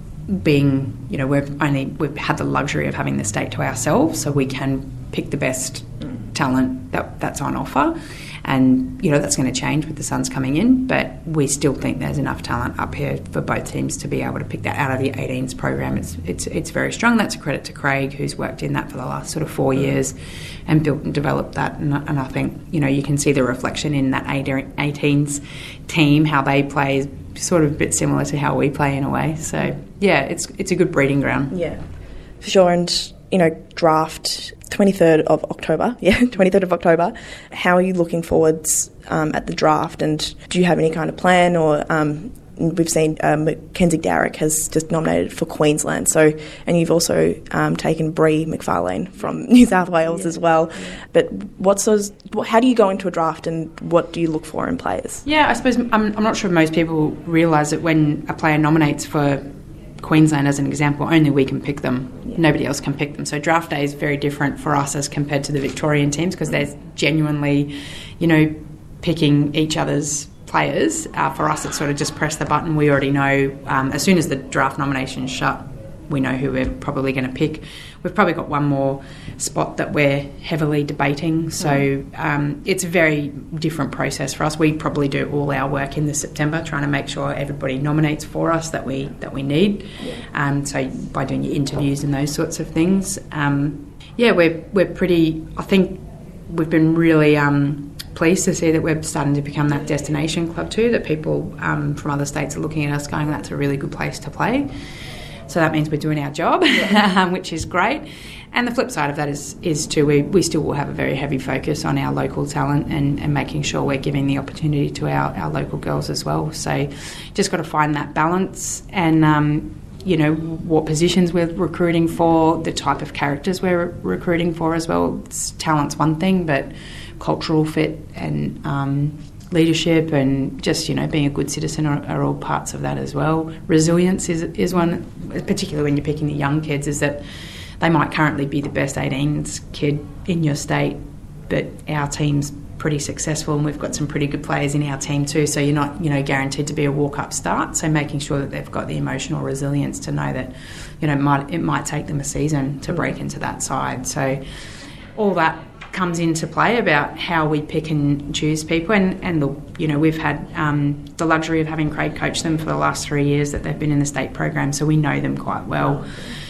being, you know, we've only we've had the luxury of having the state to ourselves, so we can pick the best talent that that's on offer. And, you know, that's going to change with the Suns coming in, but we still think there's enough talent up here for both teams to be able to pick that out of the eighteens program. It's it's it's very strong. That's a credit to Craig, who's worked in that for the last sort of four years and built and developed that. And, and I think, you know, you can see the reflection in that eighteens team, how they play is sort of a bit similar to how we play in a way. So, yeah, it's it's a good breeding ground. Yeah, for sure. And, you know, draft twenty-third of October. Yeah, twenty-third of October. How are you looking forwards um, at the draft, and do you have any kind of plan? Or um, we've seen um, Mackenzie Darrick has just nominated for Queensland. So, and you've also um, taken Bree McFarlane from New South Wales yeah. as well. Yeah. But what's those? How do you go into a draft, and what do you look for in players? Yeah, I suppose I'm, I'm not sure if most people realise that when a player nominates for Queensland, as an example, only we can pick them. Yeah. Nobody else can pick them. So draft day is very different for us as compared to the Victorian teams, because they're genuinely, you know, picking each other's players. Uh, for us, it's sort of just press the button. We already know um, as soon as the draft nominations shut, we know who we're probably going to pick. We've probably got one more spot that we're heavily debating. So um, it's a very different process for us. We probably do all our work in the September, trying to make sure everybody nominates for us that we that we need. Yeah. Um, so by doing your interviews and those sorts of things, um, yeah, we're we're pretty. I think we've been really um, pleased to see that we're starting to become that destination club too. That people um, from other states are looking at us, going, "That's a really good place to play." So that means we're doing our job, yeah. which is great. And the flip side of that is, is too, we, we still will have a very heavy focus on our local talent and, and making sure we're giving the opportunity to our, our local girls as well. So just got to find that balance and, um, you know, what positions we're recruiting for, the type of characters we're recruiting for as well. It's, talent's one thing, but cultural fit and um, leadership and just, you know, being a good citizen are, are all parts of that as well. Resilience is is one, particularly when you're picking the young kids, is that they might currently be the best eighteens kid in your state, but our team's pretty successful and we've got some pretty good players in our team too, so you're not, you know, guaranteed to be a walk-up start. So making sure that they've got the emotional resilience to know that, you know, it might, it might take them a season to break into that side. So all that comes into play about how we pick and choose people, and, and the, you know, we've had um, the luxury of having Craig coach them for the last three years that they've been in the state program, so we know them quite well.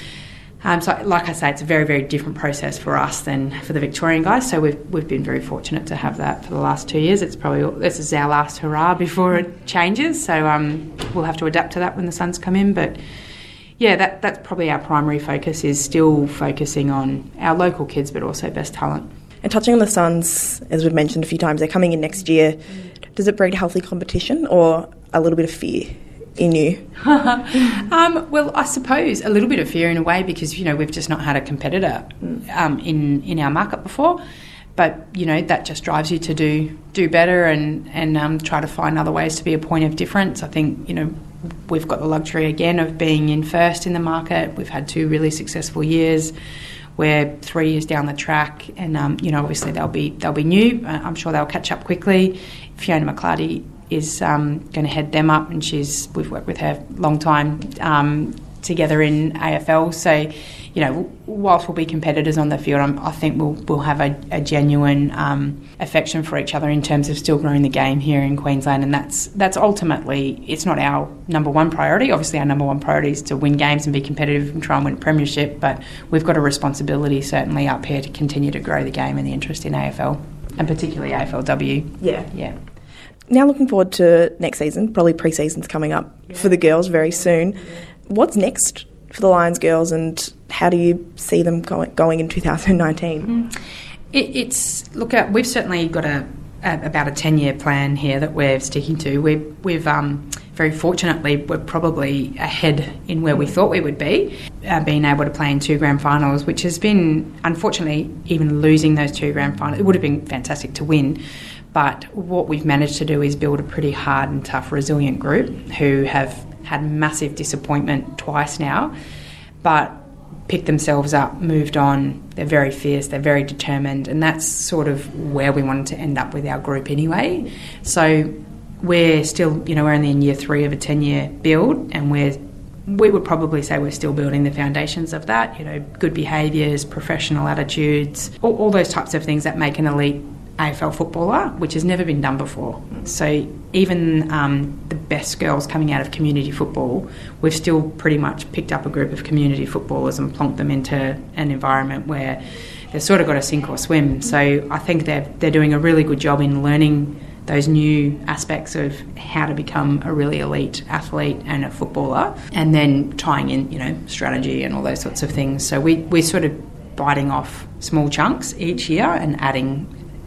Um, so like I say, it's a very, very different process for us than for the Victorian guys, so we've we've been very fortunate to have that for the last two years. It's probably, this is our last hurrah before it changes, so um, we'll have to adapt to that when the Suns come in, but yeah, that that's probably our primary focus, is still focusing on our local kids but also best talent. And touching on the Suns, as we've mentioned a few times, they're coming in next year. Does it breed healthy competition or a little bit of fear in you? um, well, I suppose a little bit of fear in a way because, you know, we've just not had a competitor um, in, in our market before. But, you know, that just drives you to do do better and, and um, try to find other ways to be a point of difference. I think, you know, we've got the luxury, again, of being in first in the market. We've had two really successful years. We're three years down the track and, um, you know, obviously they'll be they'll be new. I'm sure they'll catch up quickly. Fiona McClarty is um, going to head them up and she's we've worked with her a long time um, together in A F L. So, you know, whilst we'll be competitors on the field, I'm, I think we'll we'll have a, a genuine um, affection for each other in terms of still growing the game here in Queensland, and that's that's ultimately, it's not our number one priority. Obviously, our number one priority is to win games and be competitive and try and win a premiership, but we've got a responsibility certainly up here to continue to grow the game and the interest in A F L, and particularly A F L W. Yeah. Yeah. Now looking forward to next season, probably pre-season's coming up yeah. for the girls very soon. What's next for the Lions girls, and how do you see them go- going in two thousand nineteen? Mm. It, it's look at we've certainly got a, a about a ten-year plan here that we're sticking to. We've we've um, very fortunately we're probably ahead in where we thought we would be, uh, being able to play in two grand finals, which has been, unfortunately, even losing those two grand finals, it would have been fantastic to win. But what we've managed to do is build a pretty hard and tough, resilient group who have had massive disappointment twice now, but picked themselves up, moved on. They're very fierce, they're very determined, and that's sort of where we wanted to end up with our group anyway. So we're still, you know, we're only in year three of a ten-year build, and we're we would probably say we're still building the foundations of that, you know, good behaviours, professional attitudes, all, all those types of things that make an elite A F L footballer, which has never been done before. So even um, the best girls coming out of community football, we've still pretty much picked up a group of community footballers and plonked them into an environment where they've sort of got to sink or swim. So I think they're, they're doing a really good job in learning those new aspects of how to become a really elite athlete and a footballer, and then tying in, you know, strategy and all those sorts of things. So we, we're sort of biting off small chunks each year and adding,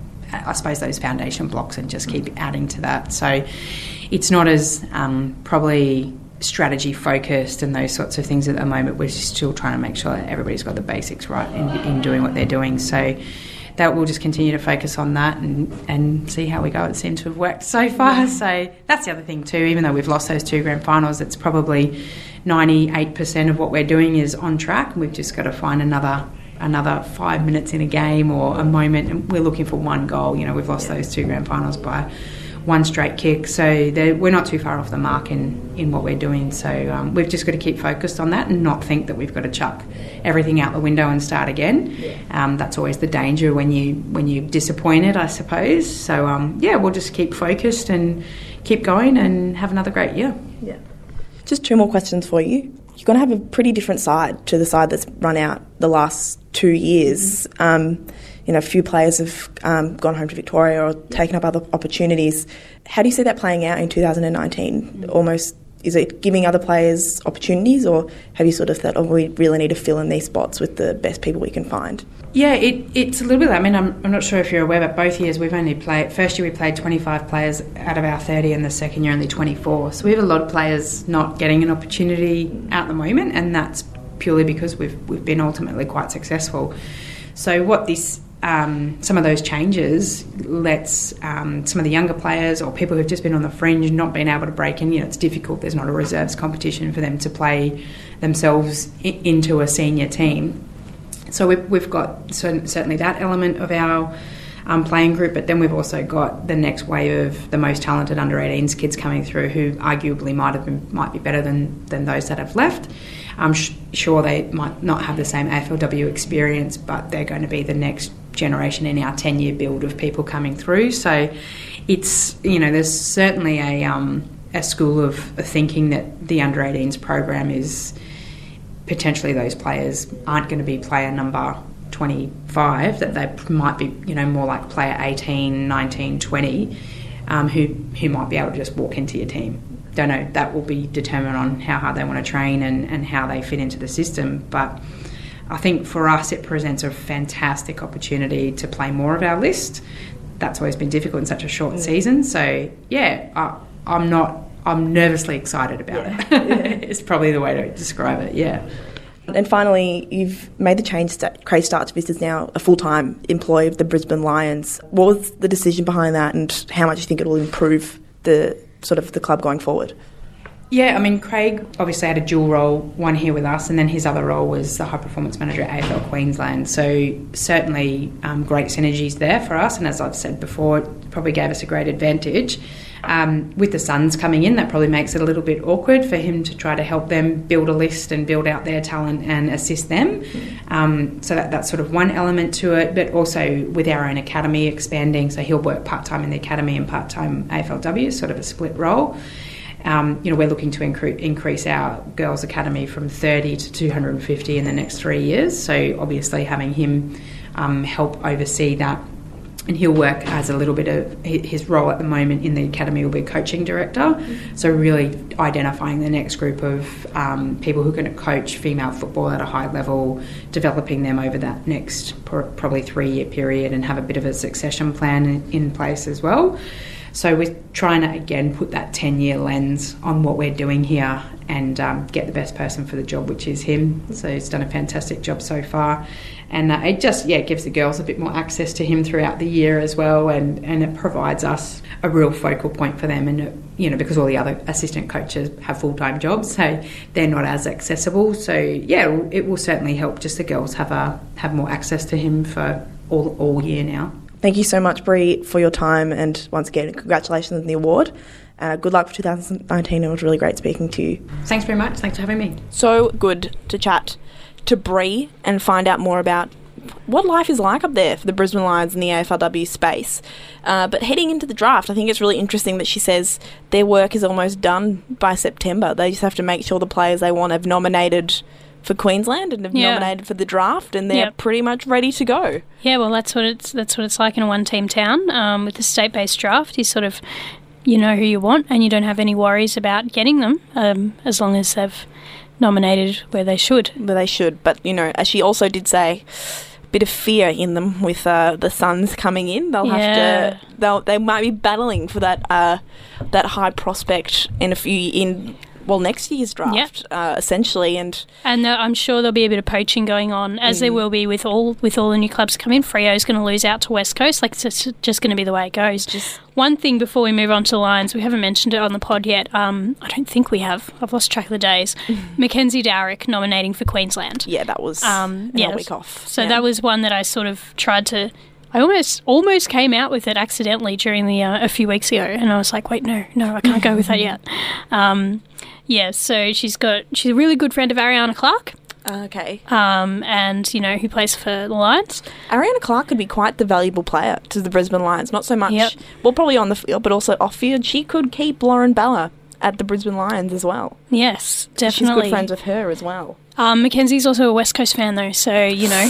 I suppose, those foundation blocks and just keep adding to that. So it's not as um, probably strategy focused and those sorts of things at the moment. We're still trying to make sure that everybody's got the basics right in, in doing what they're doing. So that we'll just continue to focus on that and, and see how we go. It seems to have worked so far. So that's the other thing too. Even though we've lost those two grand finals, it's probably ninety-eight percent of what we're doing is on track. We've just got to find another another five minutes in a game or a moment, and we're looking for one goal. You know, we've lost those two grand finals by one straight kick, so we're not too far off the mark in, in what we're doing. So um, we've just got to keep focused on that and not think that we've got to chuck everything out the window and start again. Yeah. Um, that's always the danger when you when you're disappointed, I suppose. So um, yeah, we'll just keep focused and keep going and have another great year. Yeah. Just two more questions for you. You're going to have a pretty different side to the side that's run out the last two years. Um, you know, a few players have um, gone home to Victoria or taken up other opportunities. How do you see that playing out in two thousand nineteen? Almost, is it giving other players opportunities, or have you sort of thought, oh, we really need to fill in these spots with the best people we can find? Yeah, it, it's a little bit. I mean, I'm, I'm not sure if you're aware, but both years we've only played. First year we played twenty-five players out of our thirty, and the second year only twenty-four. So we have a lot of players not getting an opportunity at the moment, and that's purely because we've we've been ultimately quite successful. So what this um, some of those changes lets um, some of the younger players or people who've just been on the fringe not being able to break in. You know, it's difficult. There's not a reserves competition for them to play themselves I- into a senior team. So we've, we've got certainly that element of our um, playing group, but then we've also got the next wave of the most talented under eighteens kids coming through who arguably might have been, might be better than, than those that have left. I'm sh- sure they might not have the same A F L W experience, but they're going to be the next generation in our ten-year build of people coming through. So it's, you know, there's certainly a um, a school of thinking that the under eighteens program is potentially those players aren't going to be player number twenty-five, that they might be, you know, more like player eighteen, nineteen, twenty, um, who, who might be able to just walk into your team. Don't know, that will be determined on how hard they want to train and, and how they fit into the system. But I think for us it presents a fantastic opportunity to play more of our list. That's always been difficult in such a short season. So, yeah, I, I'm not I'm nervously excited about Yeah. it. It's probably the way to describe it, yeah. And finally, you've made the change that Craig Starchvist is now a full-time employee of the Brisbane Lions. What was the decision behind that, and how much do you think it will improve the sort of the club going forward? Yeah, I mean, Craig obviously had a dual role, one here with us, and then his other role was the high performance manager at A F L Queensland. So certainly um, great synergies there for us, and as I've said before, it probably gave us a great advantage. Um, with the Suns coming in, that probably makes it a little bit awkward for him to try to help them build a list and build out their talent and assist them. Um, so that, that's sort of one element to it, but also with our own academy expanding, so he'll work part-time in the academy and part-time A F L W, sort of a split role. Um, you know, we're looking to incre- increase our girls' academy from thirty to two hundred fifty in the next three years. So obviously having him um, help oversee that, and he'll work as a little bit of his role at the moment in the academy will be coaching director. So really identifying the next group of um, people who are going to coach female football at a high level, developing them over that next probably three-year period, and have a bit of a succession plan in place as well. So we're trying to, again, put that ten-year lens on what we're doing here and um, get the best person for the job, which is him. So he's done a fantastic job so far. And uh, it just, yeah, gives the girls a bit more access to him throughout the year as well, and, and it provides us a real focal point for them. And, it, you know, because all the other assistant coaches have full-time jobs, so they're not as accessible. So, yeah, it will certainly help just the girls have a have more access to him for all all year now. Thank you so much, Bree, for your time, and once again, congratulations on the award. Uh, good luck for two thousand nineteen. It was really great speaking to you. Thanks very much. Thanks for having me. So good to chat to Bree and find out more about what life is like up there for the Brisbane Lions in the A F L W space. Uh, but heading into the draft, I think it's really interesting that she says their work is almost done by September. They just have to make sure the players they want have nominated for Queensland and have yeah. nominated for the draft, and they're yep. pretty much ready to go. Yeah, well, that's what it's that's what it's like in a one-team town um, with the state-based draft. You sort of, you know who you want, and you don't have any worries about getting them um, as long as they've nominated where they should. Where they should, but you know, as she also did say, a bit of fear in them with uh, the Suns coming in. They'll yeah. have to. They'll they might be battling for that uh, that high prospect in a few in. Well, next year's draft, yep. uh, essentially, and and uh, I'm sure there'll be a bit of poaching going on, as mm. there will be with all with all the new clubs coming in. Freo's going to lose out to West Coast, like it's just, just going to be the way it goes. Just one thing before we move on to the Lions, we haven't mentioned it on the pod yet. Um, I don't think we have. I've lost track of the days. Mackenzie Dowrick nominating for Queensland. Yeah, that was um, yeah, yeah, a week off. So yeah. that was one that I sort of tried to. I almost almost came out with it accidentally during the uh, a few weeks ago, and I was like, wait, no, no, I can't go with that yet. Um, yeah, so she's got she's a really good friend of Ariana Clark. Okay. Um, and, you know, who plays for the Lions. Ariana Clark could be quite the valuable player to the Brisbane Lions. Not so much, yep. well, probably on the field, but also off field. She could keep Lauren Bella at the Brisbane Lions as well. Yes, definitely. She's good friends with her as well. Um, Mackenzie's also a West Coast fan, though, so, you know.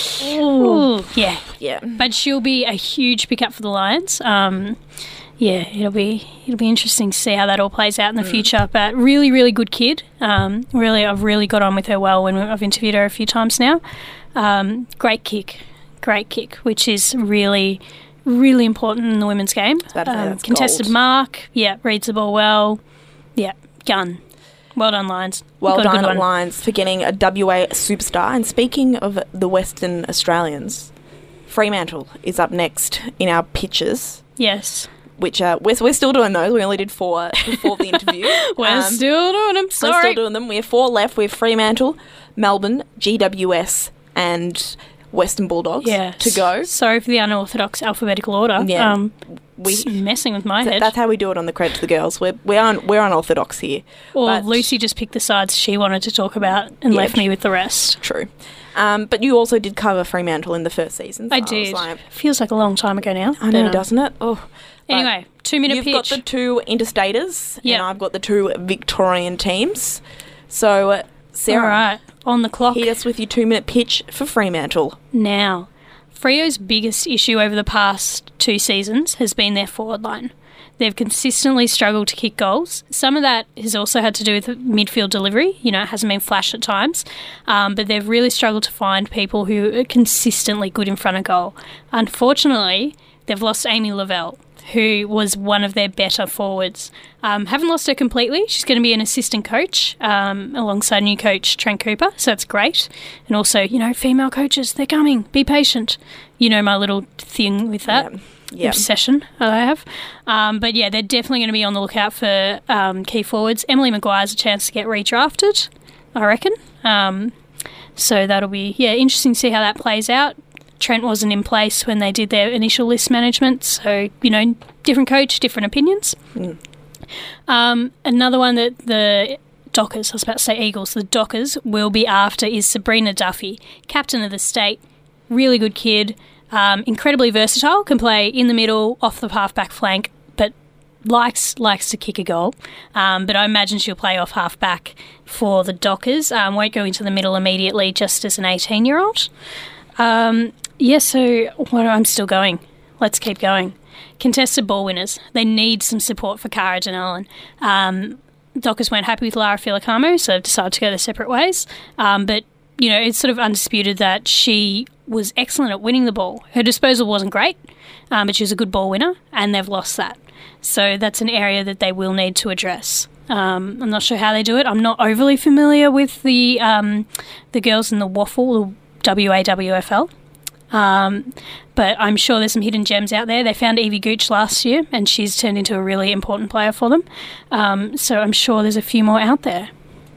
Ooh, yeah. Yeah. But she'll be a huge pickup for the Lions. Um, yeah, it'll be it'll be interesting to see how that all plays out in the mm. future. But really, really good kid. Um, really, I've really got on with her well when I've interviewed her a few times now. Um, great kick, great kick, which is really, really important in the women's game. Um, contested gold. mark, yeah, reads the ball well. Yeah, gun. Well done, Lions. Well done, Lions, for getting a W A superstar. And speaking of the Western Australians, Fremantle is up next in our pitches. Yes. Which uh, we're, we're still doing those. We only did four before the interview. we're um, still doing them, sorry. We're still doing them. We have four left. We have Fremantle, Melbourne, G W S and Western Bulldogs yes. to go. Sorry for the unorthodox alphabetical order. Yeah. Um, we messing with my th- head. That's how we do it on the Credit to the Girls. We're, we're, un- we're unorthodox here. Or but Lucy just picked the sides she wanted to talk about and yeah, left me with the rest. True. Um, but you also did cover Fremantle in the first season. So I did. I like, Feels like a long time ago now. I know, but, um, doesn't it? Oh. Anyway, two-minute pitch. You've got the two interstaters, yep. and I've got the two Victorian teams. So, uh, Sarah, all right, on the clock. Hit us with your two-minute pitch for Fremantle. Now, Freo's biggest issue over the past two seasons has been their forward line. They've consistently struggled to kick goals. Some of that has also had to do with midfield delivery. You know, it hasn't been flash at times. Um, but they've really struggled to find people who are consistently good in front of goal. Unfortunately, they've lost Amy Lavelle, who was one of their better forwards. Um, haven't lost her completely. She's going to be an assistant coach um, alongside new coach Trent Cooper, so that's great. And also, you know, female coaches, they're coming. Be patient. You know my little thing with that. Yeah. Yep. Obsession that I have. Um, but yeah, they're definitely going to be on the lookout for um, key forwards. Emily Maguire's a chance to get redrafted, I reckon. Um, so that'll be, yeah, interesting to see how that plays out. Trent wasn't in place when they did their initial list management, so, you know, different coach, different opinions. Mm. Um, another one that the Dockers, I was about to say Eagles, the Dockers will be after is Sabrina Duffy, captain of the state, really good kid, um, incredibly versatile, can play in the middle, off the half-back flank, but likes likes to kick a goal. Um, but I imagine she'll play off half-back for the Dockers, um, won't go into the middle immediately just as an eighteen-year-old. Um, yeah, so what, I'm still going. Let's keep going. Contested ball winners. They need some support for Cara Denellen. Um, Dockers weren't happy with Lara Filicamo, so they've decided to go their separate ways. Um, but, you know, it's sort of undisputed that she was excellent at winning the ball. Her disposal wasn't great, um, but she was a good ball winner, and they've lost that. So that's an area that they will need to address. Um, I'm not sure how they do it. I'm not overly familiar with the um, the girls in the waffle, the W A W F L. Um, but I'm sure there's some hidden gems out there. They found Evie Gooch last year, and she's turned into a really important player for them. Um, so I'm sure there's a few more out there.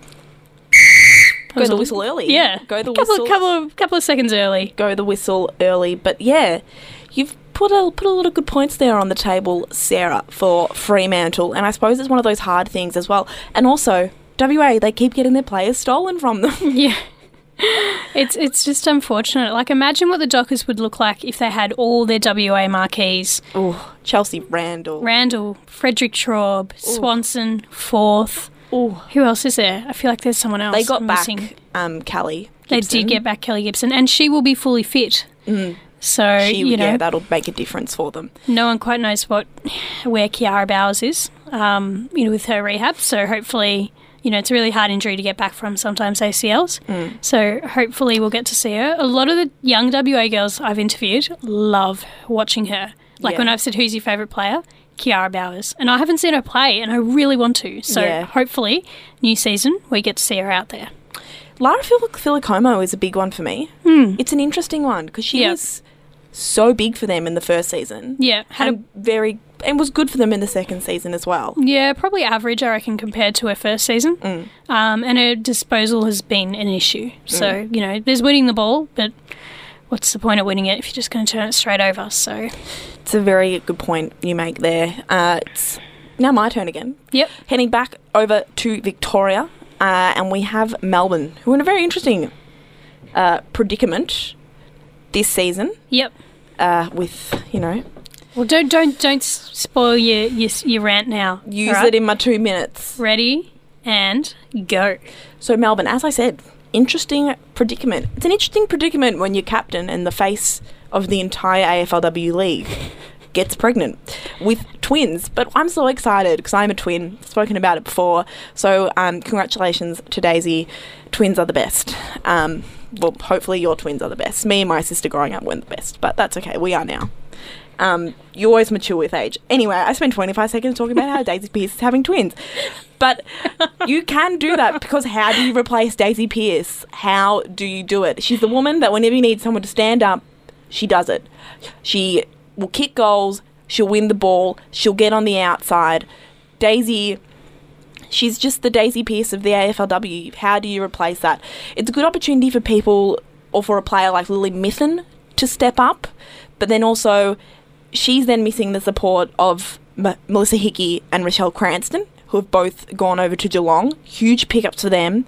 Go the whistle early. Yeah. Go the couple, whistle. Couple of, couple of seconds early. Go the whistle early. But yeah, you've put a, put a lot of good points there on the table, Sarah, for Fremantle. And I suppose it's one of those hard things as well. And also, W A, they keep getting their players stolen from them. Yeah. It's it's just unfortunate. Like, imagine what the Dockers would look like if they had all their W A marquees. Oh, Chelsea Randall. Randall, Frederick Traub, Swanson, Forth. Ooh. Who else is there? I feel like there's someone else They got I'm back missing. um, Kelly Gibson. They did get back Kelly Gibson, and she will be fully fit. Mm. So, she, you know, yeah, that'll make a difference for them. No one quite knows what where Kiara Bowers is, um, you know, with her rehab. So hopefully, you know, it's a really hard injury to get back from, sometimes A C Ls. Mm. So hopefully we'll get to see her. A lot of the young W A girls I've interviewed love watching her. Like yeah. when I've said, who's your favourite player? Kiara Bowers. And I haven't seen her play, and I really want to. So yeah. hopefully, new season, we get to see her out there. Lara Fil- Filicomo is a big one for me. Mm. It's an interesting one because she yep. was so big for them in the first season. Yeah. Had and a very... And was good for them in the second season as well. Yeah, probably average, I reckon, compared to her first season. Mm. Um, and her disposal has been an issue. So, mm. you know, there's winning the ball, but what's the point of winning it if you're just going to turn it straight over? So it's a very good point you make there. Uh, it's now my turn again. Yep. Heading back over to Victoria, uh, and we have Melbourne, who are in a very interesting uh, predicament this season. Yep. Uh, with, you know... Well, don't don't don't spoil your your, your rant now. Use right? it in my two minutes. Ready and go. So Melbourne, as I said, interesting predicament. It's an interesting predicament when your captain and the face of the entire A F L W league gets pregnant with twins. But I'm so excited because I'm a twin. I've spoken about it before. So um, congratulations to Daisy. Twins are the best. Um, well, hopefully your twins are the best. Me and my sister growing up weren't the best, but that's okay. We are now. Um, you always mature with age. Anyway, I spent twenty-five seconds talking about how Daisy Pearce is having twins. But you can do that because how do you replace Daisy Pearce? How do you do it? She's the woman that whenever you need someone to stand up, she does it. She will kick goals. She'll win the ball. She'll get on the outside. Daisy, she's just the Daisy Pearce of the A F L W. How do you replace that? It's a good opportunity for people or for a player like Lily Mithen to step up. But then also... she's then missing the support of M- Melissa Hickey and Rochelle Cranston, who have both gone over to Geelong. Huge pickups for them.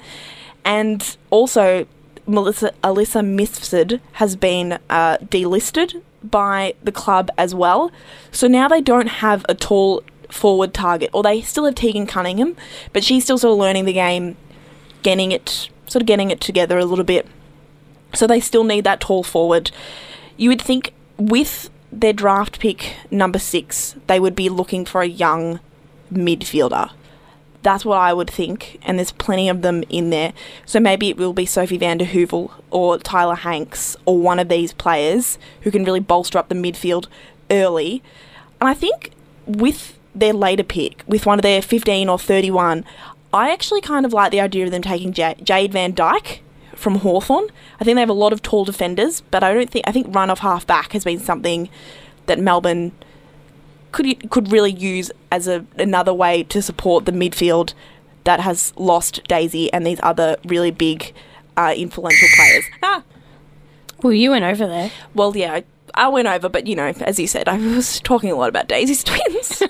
And also, Melissa Alyssa Mifsud has been uh, delisted by the club as well. So now they don't have a tall forward target, or they still have Tegan Cunningham, but she's still sort of learning the game, getting it, sort of getting it together a little bit. So they still need that tall forward. You would think with their draft pick number six, they would be looking for a young midfielder. That's what I would think, and there's plenty of them in there. So maybe it will be Sophie van der Heuvel or Tyler Hanks or one of these players who can really bolster up the midfield early. And I think with their later pick, with one of their fifteen or thirty-one, I actually kind of like the idea of them taking J- Jade Van Dyke from Hawthorn. I think they have a lot of tall defenders, but I don't think I think run off half back has been something that Melbourne could could really use as a another way to support the midfield that has lost Daisy and these other really big, uh, influential players. Ah, Well, you went over there. well, yeah, I, I went over, but you know, as you said, I was talking a lot about Daisy's twins.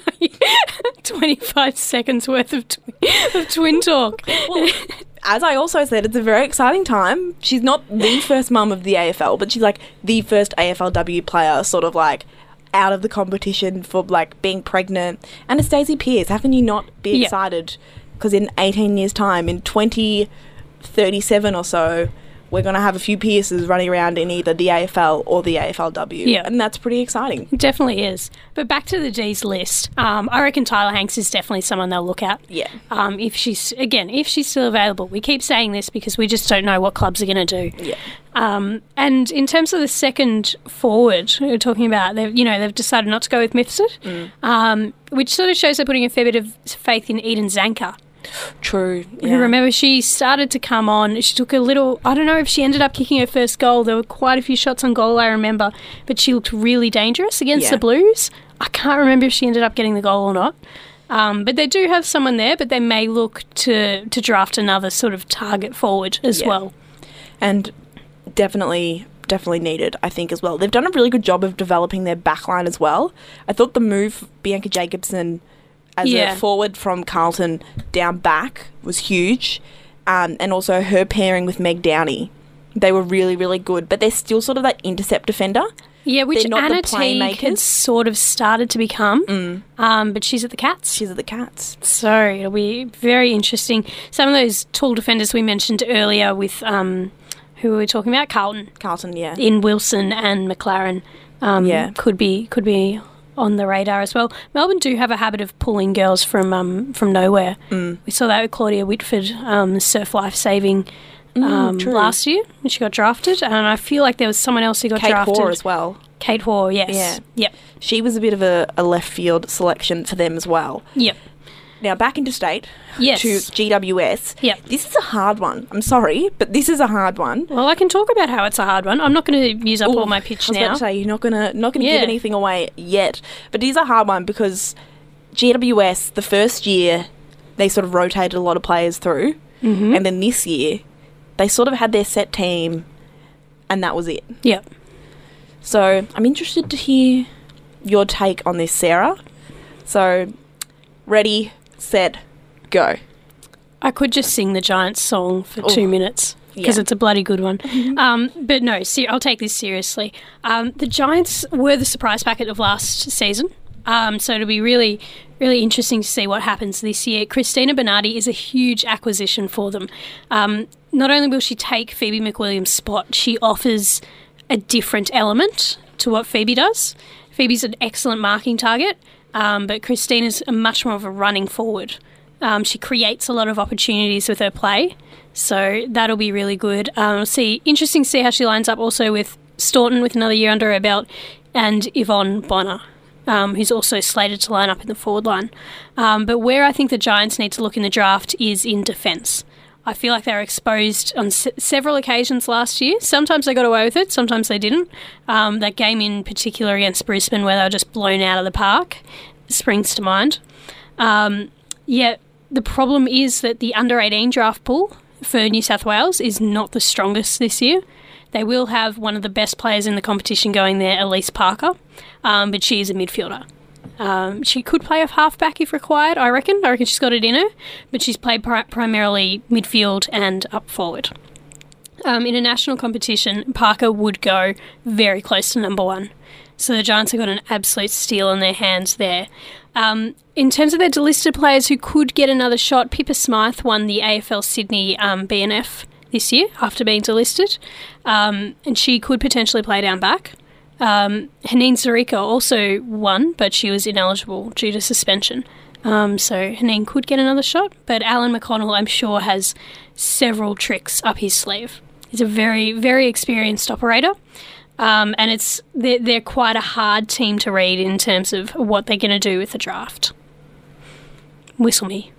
twenty-five seconds worth of, tw- of twin talk. Well, as I also said, it's a very exciting time. She's not the first mum of the A F L, but she's like the first A F L W player, sort of like out of the competition for like being pregnant. And it's Daisy Pearce. How can you not be Yeah. excited? Because in eighteen years' time, in twenty thirty-seven or so, we're going to have a few Pearces running around in either the A F L or the A F L W. Yeah. And that's pretty exciting. It definitely is. But back to the D's list. Um, I reckon Tyler Hanks is definitely someone they'll look at. Yeah. Um, if she's, again, if she's still available. We keep saying this because we just don't know what clubs are going to do. Yeah. Um, and in terms of the second forward, we we're talking about, they've, you know, they've decided not to go with Mifsud, Mm. um, which sort of shows they're putting a fair bit of faith in Eden Zanka. True. Who, Yeah. remember, she started to come on. She took a little, I don't know if she ended up kicking her first goal. There were quite a few shots on goal, I remember, but she looked really dangerous against Yeah. the Blues. I can't remember if she ended up getting the goal or not. Um, but they do have someone there, but they may look to, to draft another sort of target forward as Yeah. well. And definitely definitely needed, I think, as well. They've done a really good job of developing their backline as well. I thought the move Bianca Jacobson as Yeah. a forward from Carlton down back was huge, um, and also her pairing with Meg Downey. They were really, really good, but they're still sort of that intercept defender. Yeah, which They're not the Anna Teague had playmakers. sort of started to become, Mm. um, but she's at the Cats. She's at the Cats. So it'll be very interesting. Some of those tall defenders we mentioned earlier with, um, who were we talking about? Carlton. Carlton, yeah. In Wilson and McLaren, um, Yeah. could be could be on the radar as well. Melbourne do have a habit of pulling girls from um, from nowhere. Mm. We saw that with Claudia Whitford, um, surf life saving um, true. last year when she got drafted, and I feel like there was someone else who got Kate drafted. Hoare as well. Kate Hoare, yes. Yeah. Yep. She was a bit of a, a left field selection for them as well. Yep. Now, back into state Yes. to G W S. Yep. This is a hard one. I'm sorry, but this is a hard one. Well, I can talk about how it's a hard one. I'm not going to use up Ooh, all my pitch I was now. about to say, you're not gonna not gonna Yeah. give anything away yet, but it is a hard one because G W S, the first year, they sort of rotated a lot of players through, Mm-hmm. and then this year, they sort of had their set team, and that was it. Yep. So I'm interested to hear your take on this, Sarah. So, ready, set, go. I could just sing the Giants song for two Oh, minutes because yeah. it's a bloody good one. um, but no, ser- I'll take this seriously. Um, the Giants were the surprise packet of last season. Um, so it'll be really, really interesting to see what happens this year. Christina Bernardi is a huge acquisition for them. Um, not only will she take Phoebe McWilliams' spot, she offers a different element to what Phoebe does. Phoebe's an excellent marking target, um, but Christina's a much more of a running forward. Um, she creates a lot of opportunities with her play, so that'll be really good. Um, we'll see. Interesting to see how she lines up also with Staunton with another year under her belt, and Yvonne Bonner, um, who's also slated to line up in the forward line. Um, but where I think the Giants need to look in the draft is in defence. I feel like they were exposed on s- several occasions last year. Sometimes they got away with it, sometimes they didn't. Um, that game in particular against Brisbane where they were just blown out of the park springs to mind. Um, yet the problem is that the under eighteen draft pool for New South Wales is not the strongest this year. They will have one of the best players in the competition going there, Elise Parker, um, but she is a midfielder. Um, she could play off halfback if required, I reckon. I reckon she's got it in her, but she's played pri- primarily midfield and up forward. Um, in a national competition, Parker would go very close to number one. So the Giants have got an absolute steal in their hands there. Um, in terms of their delisted players who could get another shot, Pippa Smythe won the A F L Sydney um, B N F this year after being delisted, um, and she could potentially play down back. Um, Haneen Zarika also won, but she was ineligible due to suspension. Um, so Haneen could get another shot, but Alan McConnell, I'm sure, has several tricks up his sleeve. He's a very, very experienced operator. Um, and it's they're, they're quite a hard team to read in terms of what they're going to do with the draft. Whistle me.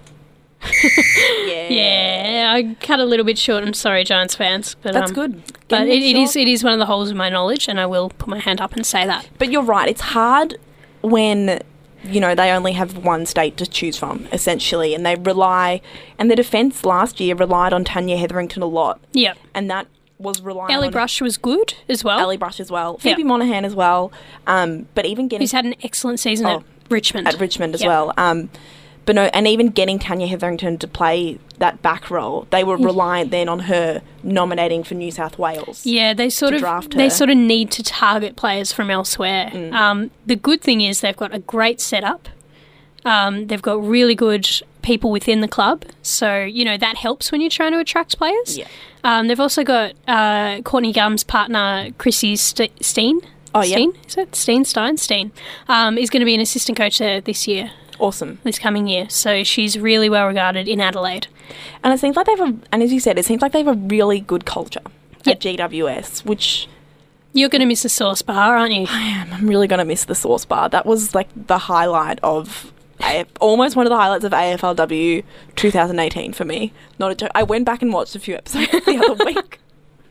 yeah. Yeah, I cut a little bit short. I'm sorry, Giants fans. But, That's um, good. But Getting it, it short. is it is one of the holes in my knowledge, and I will put my hand up and say that. But you're right. It's hard when, you know, they only have one state to choose from, essentially, and they rely... And the defence last year relied on Tanya Hetherington a lot. Yeah. And that was relying Ellie on... Brush was good as well. Ellie Brush as well. Phoebe Yeah. Monahan as well. Um, but even getting... Who's had an excellent season Oh, at Richmond. At Richmond as Yeah. well. Um, but no, and even getting Tanya Hetherington to play that back role, they were reliant then on her nominating for New South Wales. Yeah, they sort to of draft they her. sort of need to target players from elsewhere. Mm. Um, the good thing is they've got a great setup. Um, they've got really good people within the club, so you know that helps when you're trying to attract players. Yeah. Um, they've also got uh, Courtney Gum's partner, Chrissy St- Steen. Oh, yeah. Steen? Is it Steen? Stein? Steen. Um, is going to be an assistant coach there this year, Awesome. this coming year. So she's really well regarded in Adelaide. And it seems like they have a... And as you said, it seems like they have a really good culture Yep. at G W S, which... You're going to miss the sauce bar, aren't you? I am. I'm really going to miss the sauce bar. That was like the highlight of... A F, almost one of the highlights of A F L W twenty eighteen for me. Not a joke. I went back and watched a few episodes the other week.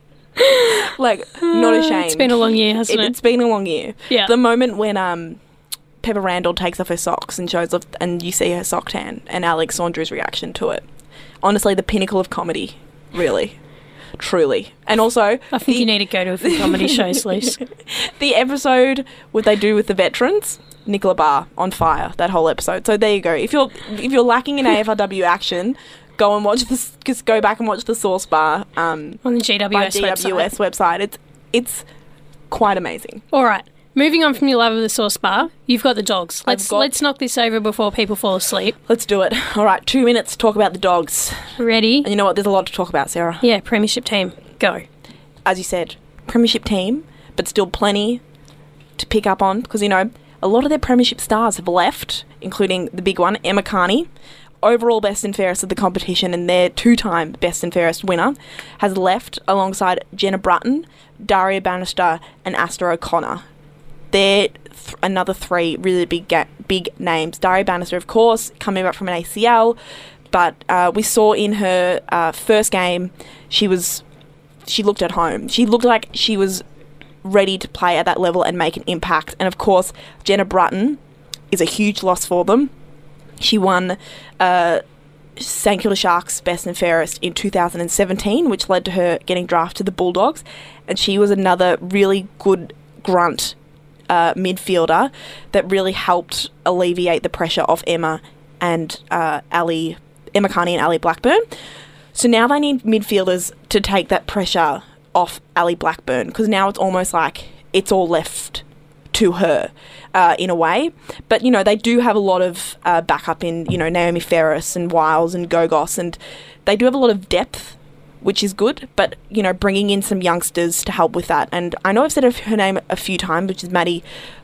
Like, not Uh, ashamed. It's been a long year, hasn't It, it? it's been a long year. Yeah. The moment when um, Pepper Randall takes off her socks and shows off, and you see her sock tan, and Alex Saunders' reaction to it. Honestly, the pinnacle of comedy, really, truly. And also, I think the, you need to go to a few comedy shows, Luce. the episode what they do with the veterans. Nicola Barr on fire, that whole episode. So there you go. If you're if you're lacking in A F L W action, go and watch this. Just go back and watch the Sauce Bar um, On the G W S, by G W S website. website. It's it's quite amazing. All right. Moving on from your love of the sauce bar, you've got the dogs. I've Let's got- let's knock this over before people fall asleep. Let's do it. All right, two minutes to talk about the dogs. Ready? And you know what? There's a lot to talk about, Sarah. Yeah, premiership team. Go. As you said, premiership team, but still plenty to pick up on because, you know, a lot of their premiership stars have left, including the big one, Emma Carney, overall best and fairest of the competition and their two-time best and fairest winner, has left alongside Jenna Brutton, Daria Bannister and Asta O'Connor. They're th- another three really big ga- big names. Daria Bannister, of course, coming back from an A C L, but uh, we saw in her uh, first game she was she looked at home. She looked like she was ready to play at that level and make an impact. And of course, Jenna Brutton is a huge loss for them. She won uh, St Kilda Sharks Best and Fairest in two thousand seventeen, which led to her getting drafted to the Bulldogs. And she was another really good grunt uh, midfielder that really helped alleviate the pressure off Emma and uh, Ali, Emma Carney and Ali Blackburn. So now they need midfielders to take that pressure off Ali Blackburn because now it's almost like it's all left to her uh, in a way. But, you know, they do have a lot of uh, backup in, you know, Naomi Ferris and Wiles and Gogos, and they do have a lot of depth, which is good, but, you know, bringing in some youngsters to help with that. And I know I've said her name a few times, which is Maddie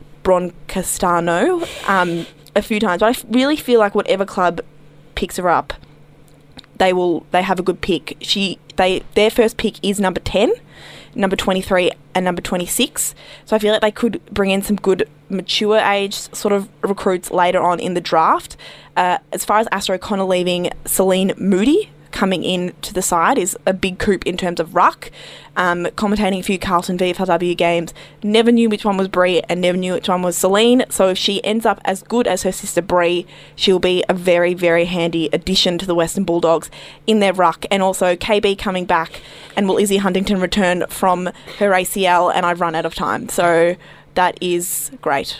Broncastano, um, a few times, but I f- really feel like whatever club picks her up, they will they have a good pick. She they their first pick is number ten, number twenty-three and number twenty-six. So I feel like they could bring in some good mature age sort of recruits later on in the draft. Uh, as far as Asta O'Connor leaving, Celine Moody coming in to the side is a big coup in terms of ruck. Um, commentating a few Carlton V F L W games, never knew which one was Brie and never knew which one was Celine. So if she ends up as good as her sister Brie, she'll be a very, very handy addition to the Western Bulldogs in their ruck. And also K B coming back, and will Izzy Huntington return from her A C L, and I've run out of time. So that is great.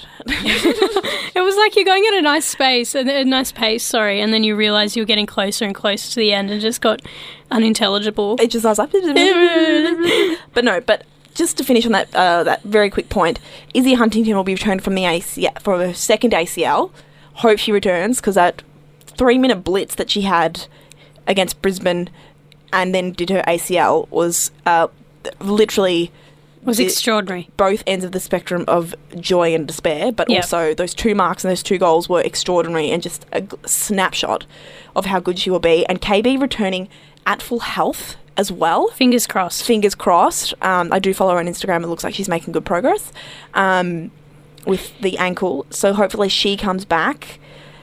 It was like you're going at a nice space, a a nice pace, sorry, and then you realise you were getting closer and closer to the end and just got unintelligible. It just I was like, but no, but just to finish on that uh, that very quick point, Izzy Huntington will be returned from the A C L from her second A C L. Hope she returns because that three minute blitz that she had against Brisbane and then did her A C L was uh, literally was the- extraordinary. both ends of the spectrum of joy and despair, but Yep. also those two marks and those two goals were extraordinary and just a g- snapshot of how good she will be. And K B returning at full health as well. Fingers crossed. Fingers crossed. Um, I do follow her on Instagram. It looks like she's making good progress um, with the ankle. So hopefully she comes back.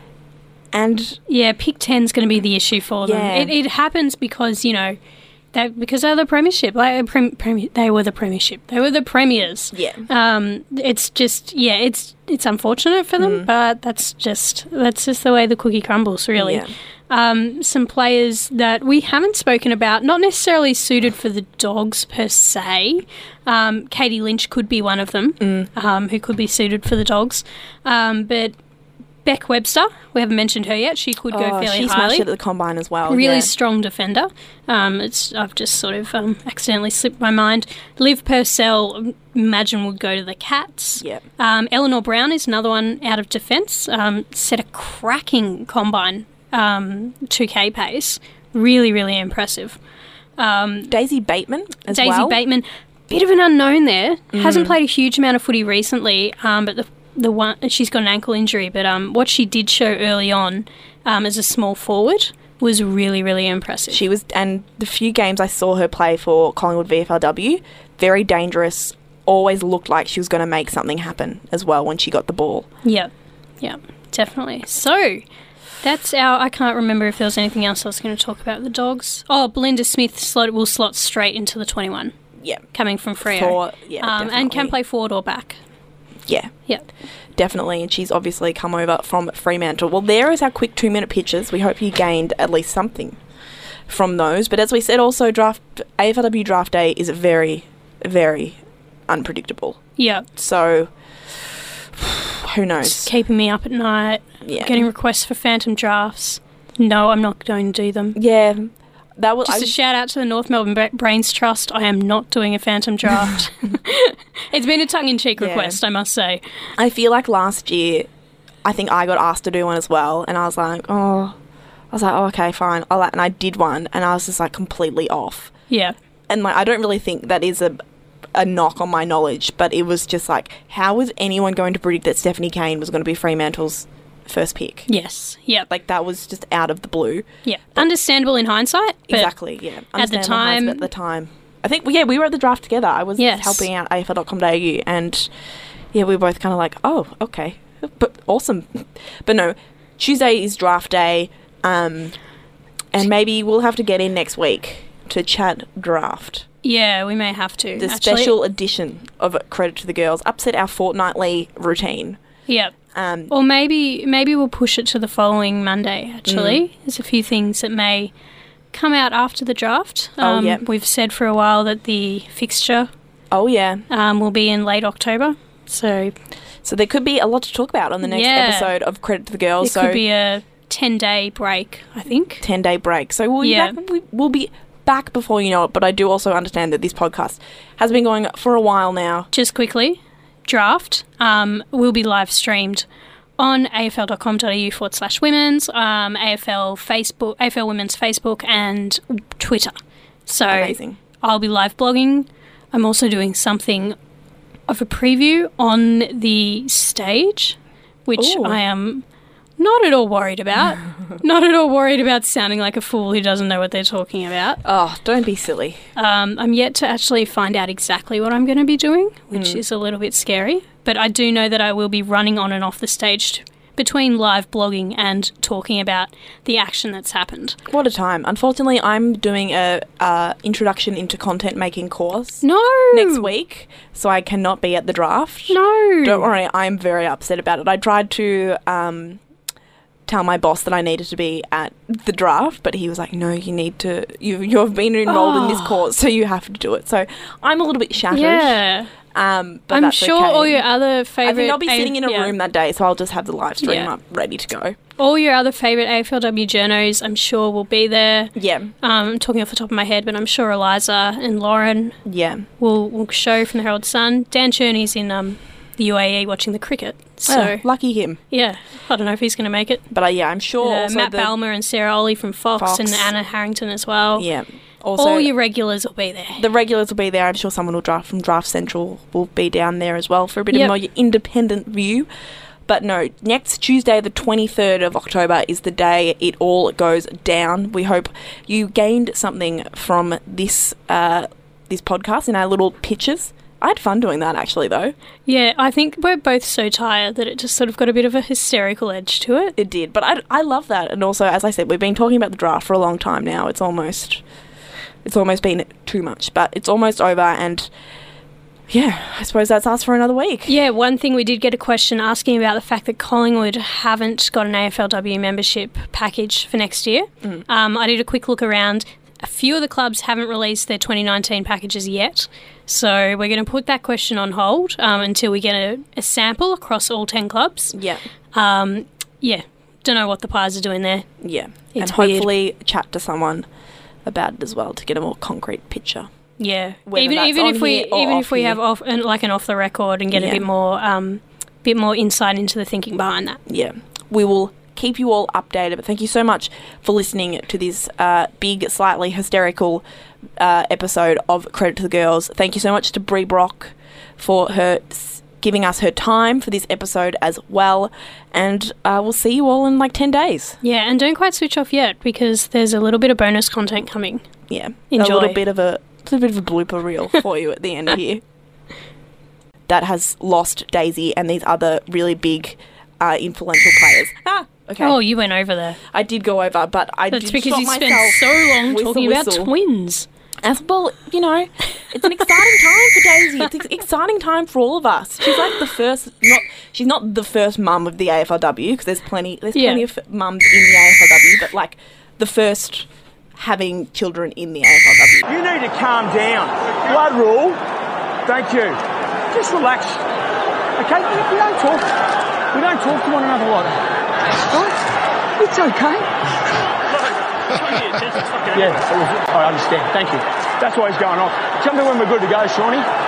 And yeah, pick ten's going to be the issue for them. Yeah. It, it happens because, you know, they because they're the premiership. Like, prem, prem, they were the premiership. They were the premiers. yeah. Um, it's just yeah, it's it's unfortunate for them, Mm. but that's just that's just the way the cookie crumbles, really. Yeah. Um, some players that we haven't spoken about, not necessarily suited for the Dogs per se. Um, Katie Lynch could be one of them, Mm. um, who could be suited for the Dogs, um, but. Beck Webster, we haven't mentioned her yet. She could go Oh, fairly she smashed highly. it at the combine as well. Really yeah. strong defender. Um, it's I've just sort of um, accidentally slipped my mind. Liv Purcell, imagine, would go to the Cats. Yeah. Um, Eleanor Brown is another one out of defence. Um, set a cracking combine um, two K pace. Really, really impressive. Um, Daisy Bateman as Daisy well. Bateman, bit of an unknown there. Hasn't played a huge amount of footy recently, um, but the the one she's got an ankle injury. But um, what she did show early on um, as a small forward was really, really impressive. She was, and the few games I saw her play for Collingwood V F L W, very dangerous. Always looked like she was going to make something happen as well when she got the ball. Yeah, yeah, definitely. So that's our. I can't remember if there was anything else I was going to talk about the Dogs. Oh, Belinda Smith slot will slot straight into the twenty-one. Yeah, coming from Freo. for yeah, um, and can definitely. play forward or back. Yeah, Yeah. definitely. And she's obviously come over from Fremantle. Well, there is our quick two-minute pitches. We hope you gained at least something from those. But as we said, also draft A F L W draft day is very, very unpredictable. Yeah. So who It's knows? keeping me up at night. Yeah, Getting requests for phantom drafts. No, I'm not going to do them. yeah. That was Just I, a shout out to the North Melbourne Bra- Brains Trust. I am not doing a phantom draft. It's been a tongue-in-cheek Yeah. request, I must say. I feel like last year, I think I got asked to do one as well, and I was like, oh, I was like, oh, okay, fine. I'll, and I did one, and I was just like completely off. Yeah. And like, I don't really think that is a a knock on my knowledge, but it was just like, how was anyone going to predict that Stephanie Kane was going to be Fremantle's first pick? Yes. Yep. Like, that was just out of the blue. Yeah. Understandable in hindsight. But Exactly, yeah. at the Understandable time- At the time. I think, yeah, we were at the draft together. I was Yes. helping out A F L dot com dot A U, and yeah, we were both kind of like, oh, okay, but awesome. But no, Tuesday is draft day, um, and maybe we'll have to get in next week to chat draft. Yeah, we may have to. The actually. special edition of Credit to the Girls, upset our fortnightly routine. Yep. Um, Or maybe maybe we'll push it to the following Monday, actually. Mm. There's a few things that may come out after the draft. Oh, Um, yeah. We've said for a while that the fixture oh, yeah. um, will be in late October. So So there could be a lot to talk about on the next Yeah. episode of Credit to the there Girls. So could be a ten-day break, I think. ten-day break. So we'll, Yeah. be back, we, we'll be back before you know it, but I do also understand that this podcast has been going for a while now. Just quickly, draft um, will be live streamed on A F L dot com dot A U forward slash women's, um, A F L Facebook, A F L Women's Facebook and Twitter. So Amazing. I'll be live blogging. I'm also doing something of a preview on the stage, which Ooh. I am not at all worried about. Not at all worried about sounding like a fool who doesn't know what they're talking about. Oh, don't be silly. Um, I'm yet to actually find out exactly what I'm going to be doing, which Mm. is a little bit scary. But I do know that I will be running on and off the stage t- between live blogging and talking about the action that's happened. What a time. Unfortunately, I'm doing a uh, introduction into content making course No! next week, so I cannot be at the draft. No! Don't worry, I'm very upset about it. I tried to um, tell my boss that I needed to be at the draft, but he was like, no, you need to, you, you've been enrolled in this Oh. course, so you have to do it. So I'm a little bit shattered. Yeah. Um, but I'm that's sure okay. all your other favourite... I think I'll be sitting in a yeah. room that day, so I'll just have the live stream Yeah. up ready to go. All your other favourite A F L W journos, I'm sure, will be there. Yeah, Um, I'm talking off the top of my head, but I'm sure Eliza and Lauren yeah. will, will show from the Herald Sun. Dan Cherney's in um, the U A E watching the cricket. So, Oh, lucky him. yeah, I don't know if he's going to make it. But uh, yeah, I'm sure. Uh, also Matt the, Balmer and Sarah Ollie from Fox, Fox. and Anna Harrington as well. Yeah. Also, All your regulars will be there. the regulars will be there. I'm sure someone will draft from Draft Central will be down there as well for a bit Yep. of a more independent view. But no, next Tuesday, the twenty-third of October, is the day it all goes down. We hope you gained something from this uh, this podcast in our little pitches. I had fun doing that, actually, though. Yeah, I think we're both so tired that it just sort of got a bit of a hysterical edge to it. It did, but I, I love that. And also, as I said, we've been talking about the draft for a long time now. It's almost, it's almost been too much, but it's almost over, and yeah, I suppose that's us for another week. Yeah, one thing we did get a question asking about the fact that Collingwood haven't got an A F L W membership package for next year. Mm. Um, I did a quick look around. A few of the clubs haven't released their twenty nineteen packages yet, so we're going to put that question on hold um, until we get a, a sample across all ten clubs. Yeah. Um, yeah, don't know what the Pies are doing there. Yeah, It's and hopefully chat to someone about it as well to get a more concrete picture. Yeah, Whether even that's even on if we here or even off if we here. have off and like an off the record and get Yeah. a bit more um, bit more insight into the thinking behind that. Yeah, we will keep you all updated, but thank you so much for listening to this uh, big, slightly hysterical uh, episode of Credit to the Girls. Thank you so much to Brie Brock for her s- giving us her time for this episode as well, and uh, we'll see you all in like ten days. Yeah, and don't quite switch off yet because there's a little bit of bonus content coming. Yeah, Enjoy. a little bit of a, a little bit of a blooper reel for you at the end here. That has lost Daisy and these other really big, uh, influential players. Ah, okay. Oh, you went over there. I did go over, but I That's did because stop you spent myself. so long Whistle, talking whistle. about twins. As well, you know, it's an exciting time for Daisy. It's an exciting time for all of us. She's like the first, not she's not the first mum of the A F L W because there's plenty, there's Yeah. plenty of mums in the A F L W, but like the first having children in the A F L W. You need to calm down. Blood rule. Thank you. Just relax. Okay? We we don't talk. We don't talk to one another like that. Right? It's okay. Yeah, I understand. Thank you. That's why he's going off. Tell me when we're good to go, Shawnee.